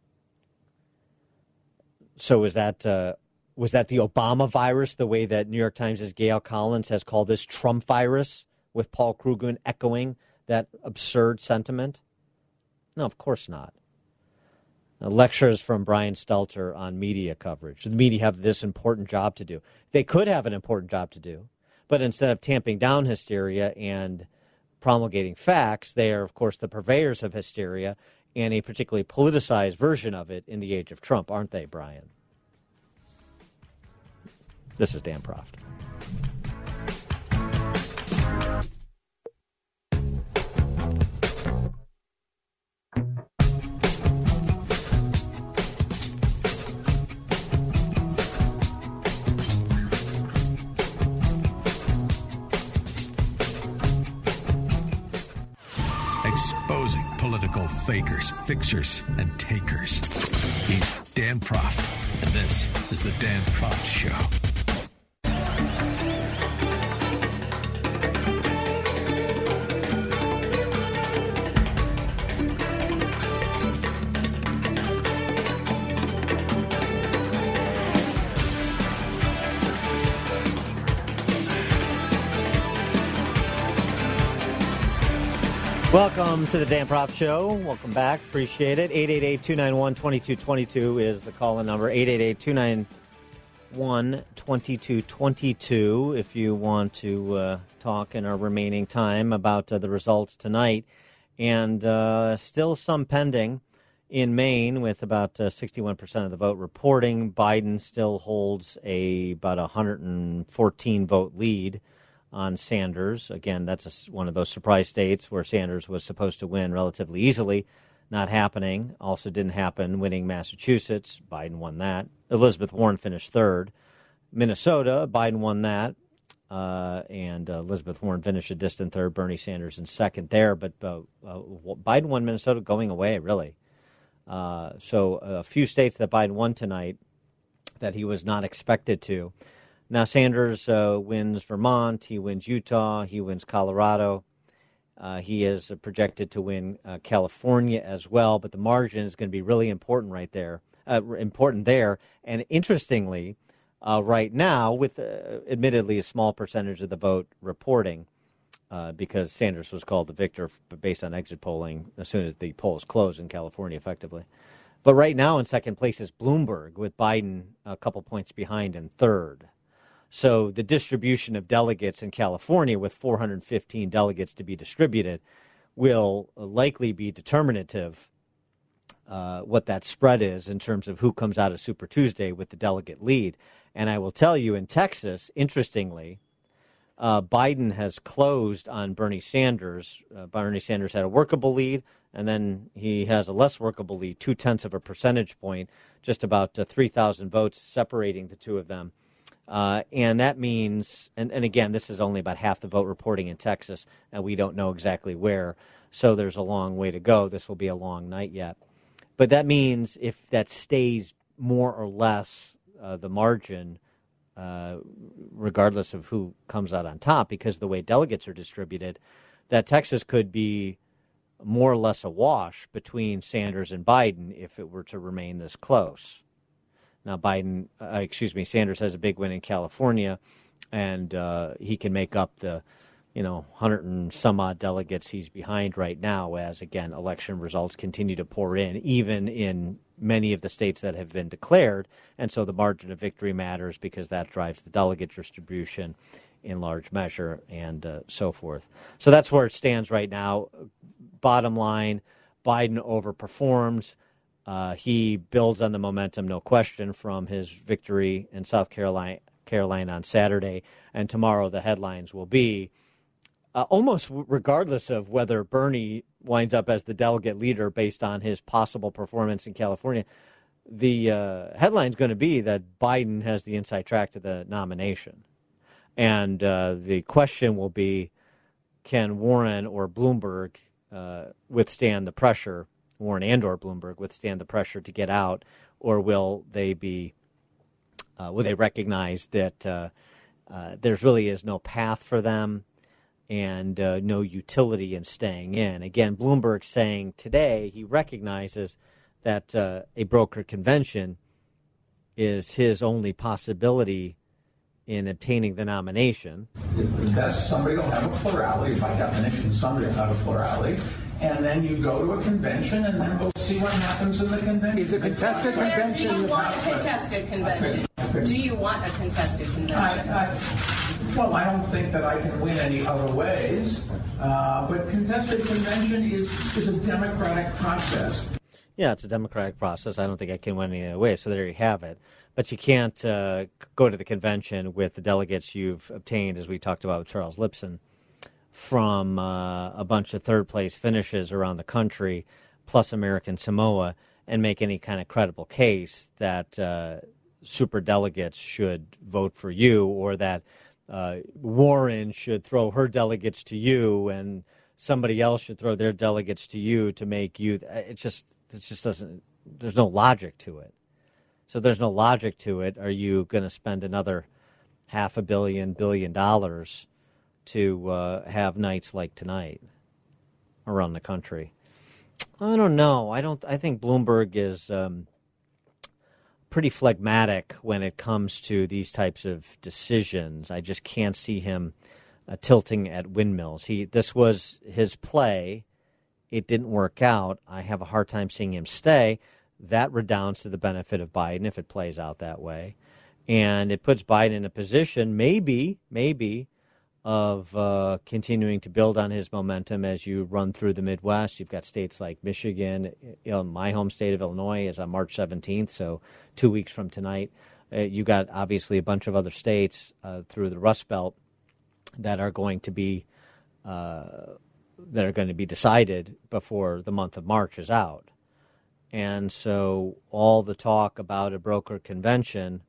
So was that uh, was that the Obama virus, the way that New York Times' Gail Collins has called this Trump virus, with Paul Krugman echoing that absurd sentiment? No, of course not. Uh, lectures from Brian Stelter on media coverage. The media have this important job to do. They could have an important job to do, but instead of tamping down hysteria and promulgating facts, they are, of course, the purveyors of hysteria and a particularly politicized version of it in the age of Trump, aren't they, Brian? This is Dan Proft. Exposing political fakers, fixers, and takers. He's Dan Proft, and this is the Dan Proft Show. Welcome to the Dan Proft Show. Welcome back. Appreciate it. eight eight eight, two nine one, two two two two is the call-in number. eight eight eight, two nine one, two two two two if you want to uh, talk in our remaining time about uh, the results tonight. And uh, still some pending in Maine with about uh, sixty-one percent of the vote reporting. Biden still holds a about one hundred fourteen vote lead on Sanders. Again, that's a, one of those surprise states where Sanders was supposed to win relatively easily. Not happening. Also didn't happen, winning Massachusetts. Biden won that. Elizabeth Warren finished third. Minnesota, Biden won that. Uh, and uh, Elizabeth Warren finished a distant third. Bernie Sanders in second there. But uh, uh, Biden won Minnesota going away, really. Uh, so a few states that Biden won tonight that he was not expected to. Now, Sanders uh, wins Vermont, he wins Utah, he wins Colorado. Uh, he is projected to win uh, California as well, but the margin is going to be really important right there, uh, important there. And interestingly, uh, right now, with uh, admittedly a small percentage of the vote reporting, uh, because Sanders was called the victor based on exit polling as soon as the polls closed in California, effectively. But right now in second place is Bloomberg, with Biden a couple points behind in third. So the distribution of delegates in California, with four hundred fifteen delegates to be distributed, will likely be determinative uh, what that spread is in terms of who comes out of Super Tuesday with the delegate lead. And I will tell you, in Texas, interestingly, uh, Biden has closed on Bernie Sanders. Uh, Bernie Sanders had a workable lead, and then he has a less workable lead, two-tenths of a percentage point, just about uh, three thousand votes separating the two of them. Uh, and that means, and, and again, this is only about half the vote reporting in Texas, and we don't know exactly where, so there's a long way to go. This will be a long night yet. But that means if that stays more or less uh, the margin, uh, regardless of who comes out on top, because of the way delegates are distributed, that Texas could be more or less a wash between Sanders and Biden if it were to remain this close. Now, Biden, uh, excuse me, Sanders has a big win in California, and uh, he can make up the, you know, hundred and some odd delegates he's behind right now as, again, election results continue to pour in, even in many of the states that have been declared. And so the margin of victory matters because that drives the delegate distribution in large measure and uh, so forth. So that's where it stands right now. Bottom line, Biden overperforms. Uh, he builds on the momentum, no question, from his victory in South Carolina, Carolina on Saturday. And tomorrow the headlines will be, uh, almost regardless of whether Bernie winds up as the delegate leader based on his possible performance in California, the uh, headline's going to be that Biden has the inside track to the nomination. And uh, the question will be, can Warren or Bloomberg uh, withstand the pressure, Warren and or Bloomberg withstand the pressure to get out, or will they be, uh, will they recognize that uh, uh, there's really is no path for them and uh, no utility in staying in? Again, Bloomberg saying today he recognizes that uh, a brokered convention is his only possibility in obtaining the nomination. That's somebody will have a plurality. By definition, somebody will have a plurality. And then you go to a convention, and then we'll see what happens in the convention. Is a contested convention? Do you want a contested convention? Okay. Do you want a contested convention? I, I, well, I don't think that I can win any other ways. Uh, but contested convention is, is a democratic process. Yeah, it's a democratic process. I don't think I can win any other way. So there you have it. But you can't uh, go to the convention with the delegates you've obtained, as we talked about with Charles Lipson, from uh, a bunch of third-place finishes around the country, plus American Samoa, and make any kind of credible case that uh, superdelegates should vote for you, or that uh, Warren should throw her delegates to you, and somebody else should throw their delegates to you to make you. It just, it just doesn't. There's no logic to it. So there's no logic to it. Are you going to spend another half a billion, billion dollars to uh, have nights like tonight around the country? I don't know. I don't. I think Bloomberg is um, pretty phlegmatic when it comes to these types of decisions. I just can't see him uh, tilting at windmills. He. This was his play. It didn't work out. I have a hard time seeing him stay. That redounds to the benefit of Biden if it plays out that way. And it puts Biden in a position, maybe, maybe, of uh, continuing to build on his momentum as you run through the Midwest. You've got states like Michigan. You know, my home state of Illinois is on March seventeenth, so two weeks from tonight. Uh, you got, obviously, a bunch of other states uh, through the Rust Belt that are going to be uh, that are going to be decided before the month of March is out. And so all the talk about a brokered convention,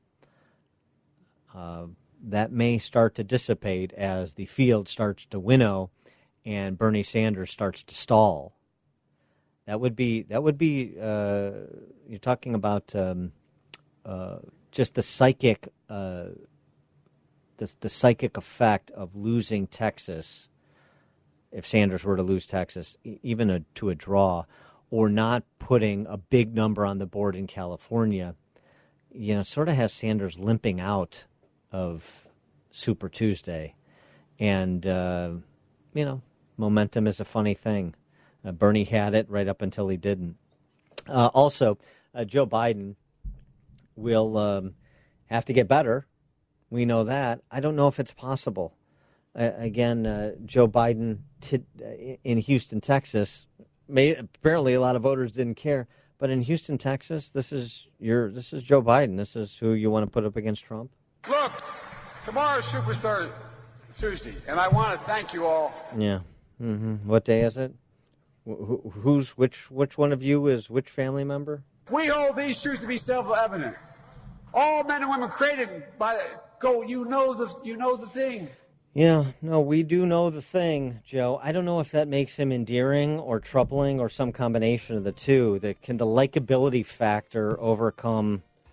uh, that may start to dissipate as the field starts to winnow and Bernie Sanders starts to stall. That would be, that would be uh, you're talking about um, uh, just the psychic, uh, the, the psychic effect of losing Texas, if Sanders were to lose Texas, even a, to a draw, or not putting a big number on the board in California, you know, sort of has Sanders limping out of Super Tuesday. And, uh, you know, momentum is a funny thing. Uh, Bernie had it right up until he didn't. Uh, also, uh, Joe Biden will um, have to get better. We know that. I don't know if it's possible. Uh, again, uh, Joe Biden t- in Houston, Texas, May, apparently a lot of voters didn't care, but in Houston, Texas, this is your this is Joe Biden. This is who you want to put up against Trump. Look, tomorrow's Superstar Tuesday, and I want to thank you all. Yeah. Mm-hmm. What day is it? Wh- who's which? Which one of you is which family member? We hold these truths to be self-evident. All men and women created by go. You know the you know the thing. Yeah, no, we do know the thing, Joe. I don't know if that makes him endearing or troubling or some combination of the two. That can the likability factor overcome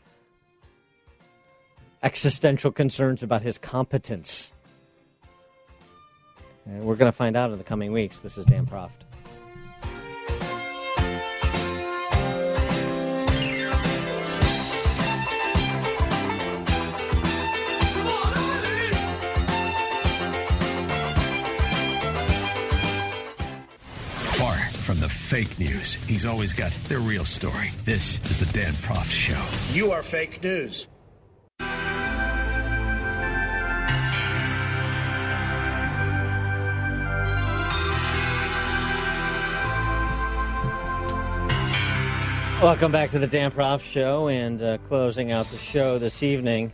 existential concerns about his competence. And we're going to find out in the coming weeks. This is Dan Proft. Far from the fake news, he's always got the real story. This is the Dan Proft Show. You are fake news. Welcome back to the Dan Proft Show, and uh, closing out the show this evening.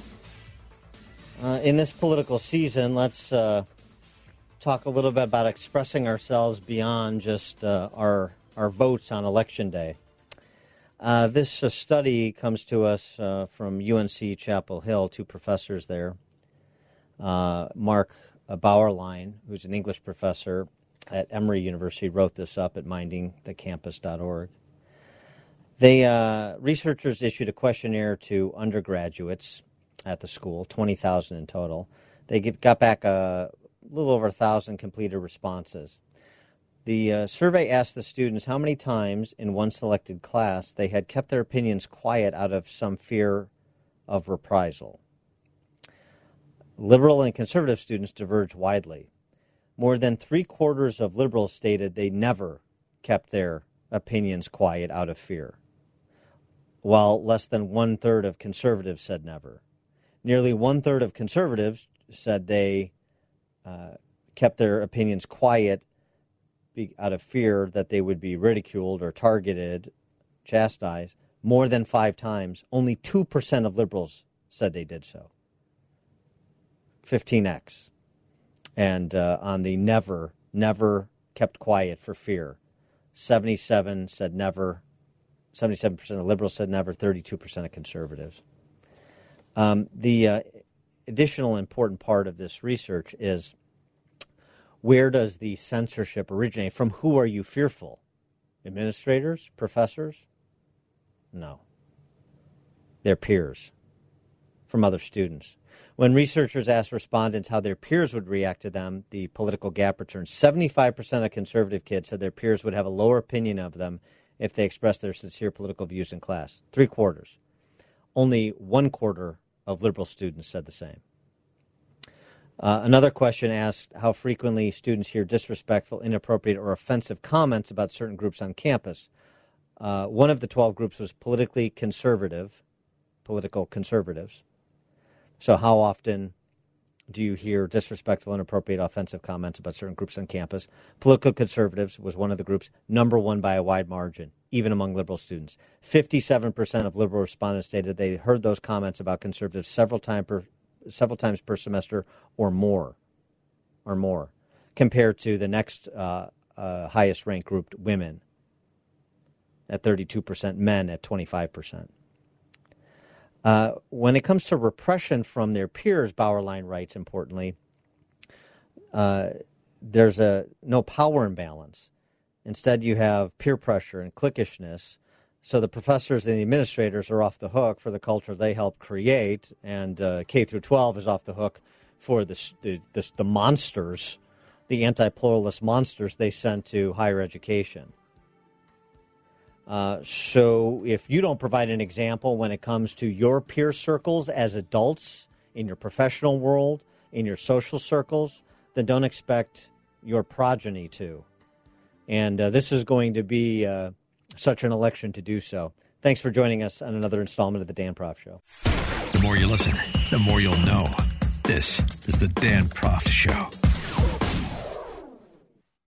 Uh, in this political season, let's uh, talk a little bit about expressing ourselves beyond just uh, our our votes on Election Day. Uh, this uh, study comes to us uh, from U N C Chapel Hill, two professors there. Uh, Mark Bauerlein, who's an English professor at Emory University, wrote this up at minding the campus dot org. They uh, researchers issued a questionnaire to undergraduates at the school, twenty thousand in total. They get, got back a little over one thousand completed responses. The uh, survey asked the students how many times in one selected class they had kept their opinions quiet out of some fear of reprisal. Liberal and conservative students diverged widely. More than three quarters of liberals stated they never kept their opinions quiet out of fear, while less than one-third of conservatives said never. Nearly one-third of conservatives said they uh, kept their opinions quiet be, out of fear that they would be ridiculed or targeted, chastised, more than five times. Only two percent of liberals said they did so. fifteen x. And uh, on the never, never kept quiet for fear, seventy-seven said never, seventy-seven percent of liberals said never, thirty-two percent of conservatives. Um, the uh, additional important part of this research is, where does the censorship originate? From who are you fearful? Administrators? Professors? No. Their peers. From other students. When researchers asked respondents how their peers would react to them, the political gap returned. seventy-five percent of conservative kids said their peers would have a lower opinion of them if they expressed their sincere political views in class. Three quarters. Only one quarter of liberal students said the same. Uh, another question asked how frequently students hear disrespectful, inappropriate, or offensive comments about certain groups on campus. Uh, one of the twelve groups was politically conservative, political conservatives. So how often do you hear disrespectful, inappropriate, offensive comments about certain groups on campus? Political conservatives was one of the groups, number one by a wide margin, even among liberal students. fifty-seven percent of liberal respondents stated they heard those comments about conservatives several, time per, several times per semester or more, or more, compared to the next uh, uh, highest-ranked group, women, at thirty-two percent, men at twenty-five percent. Uh, when it comes to repression from their peers, Bauerlein writes, importantly, uh, there's a no power imbalance. Instead, you have peer pressure and cliquishness. So the professors and the administrators are off the hook for the culture they helped create, and uh, K through twelve is off the hook for the the, the, the monsters, the anti-pluralist monsters they sent to higher education. Uh, so if you don't provide an example when it comes to your peer circles as adults, in your professional world, in your social circles, then don't expect your progeny to. And uh, this is going to be uh, such an election to do so. Thanks for joining us on another installment of the Dan Proft Show. The more you listen, the more you'll know. This is the Dan Proft Show.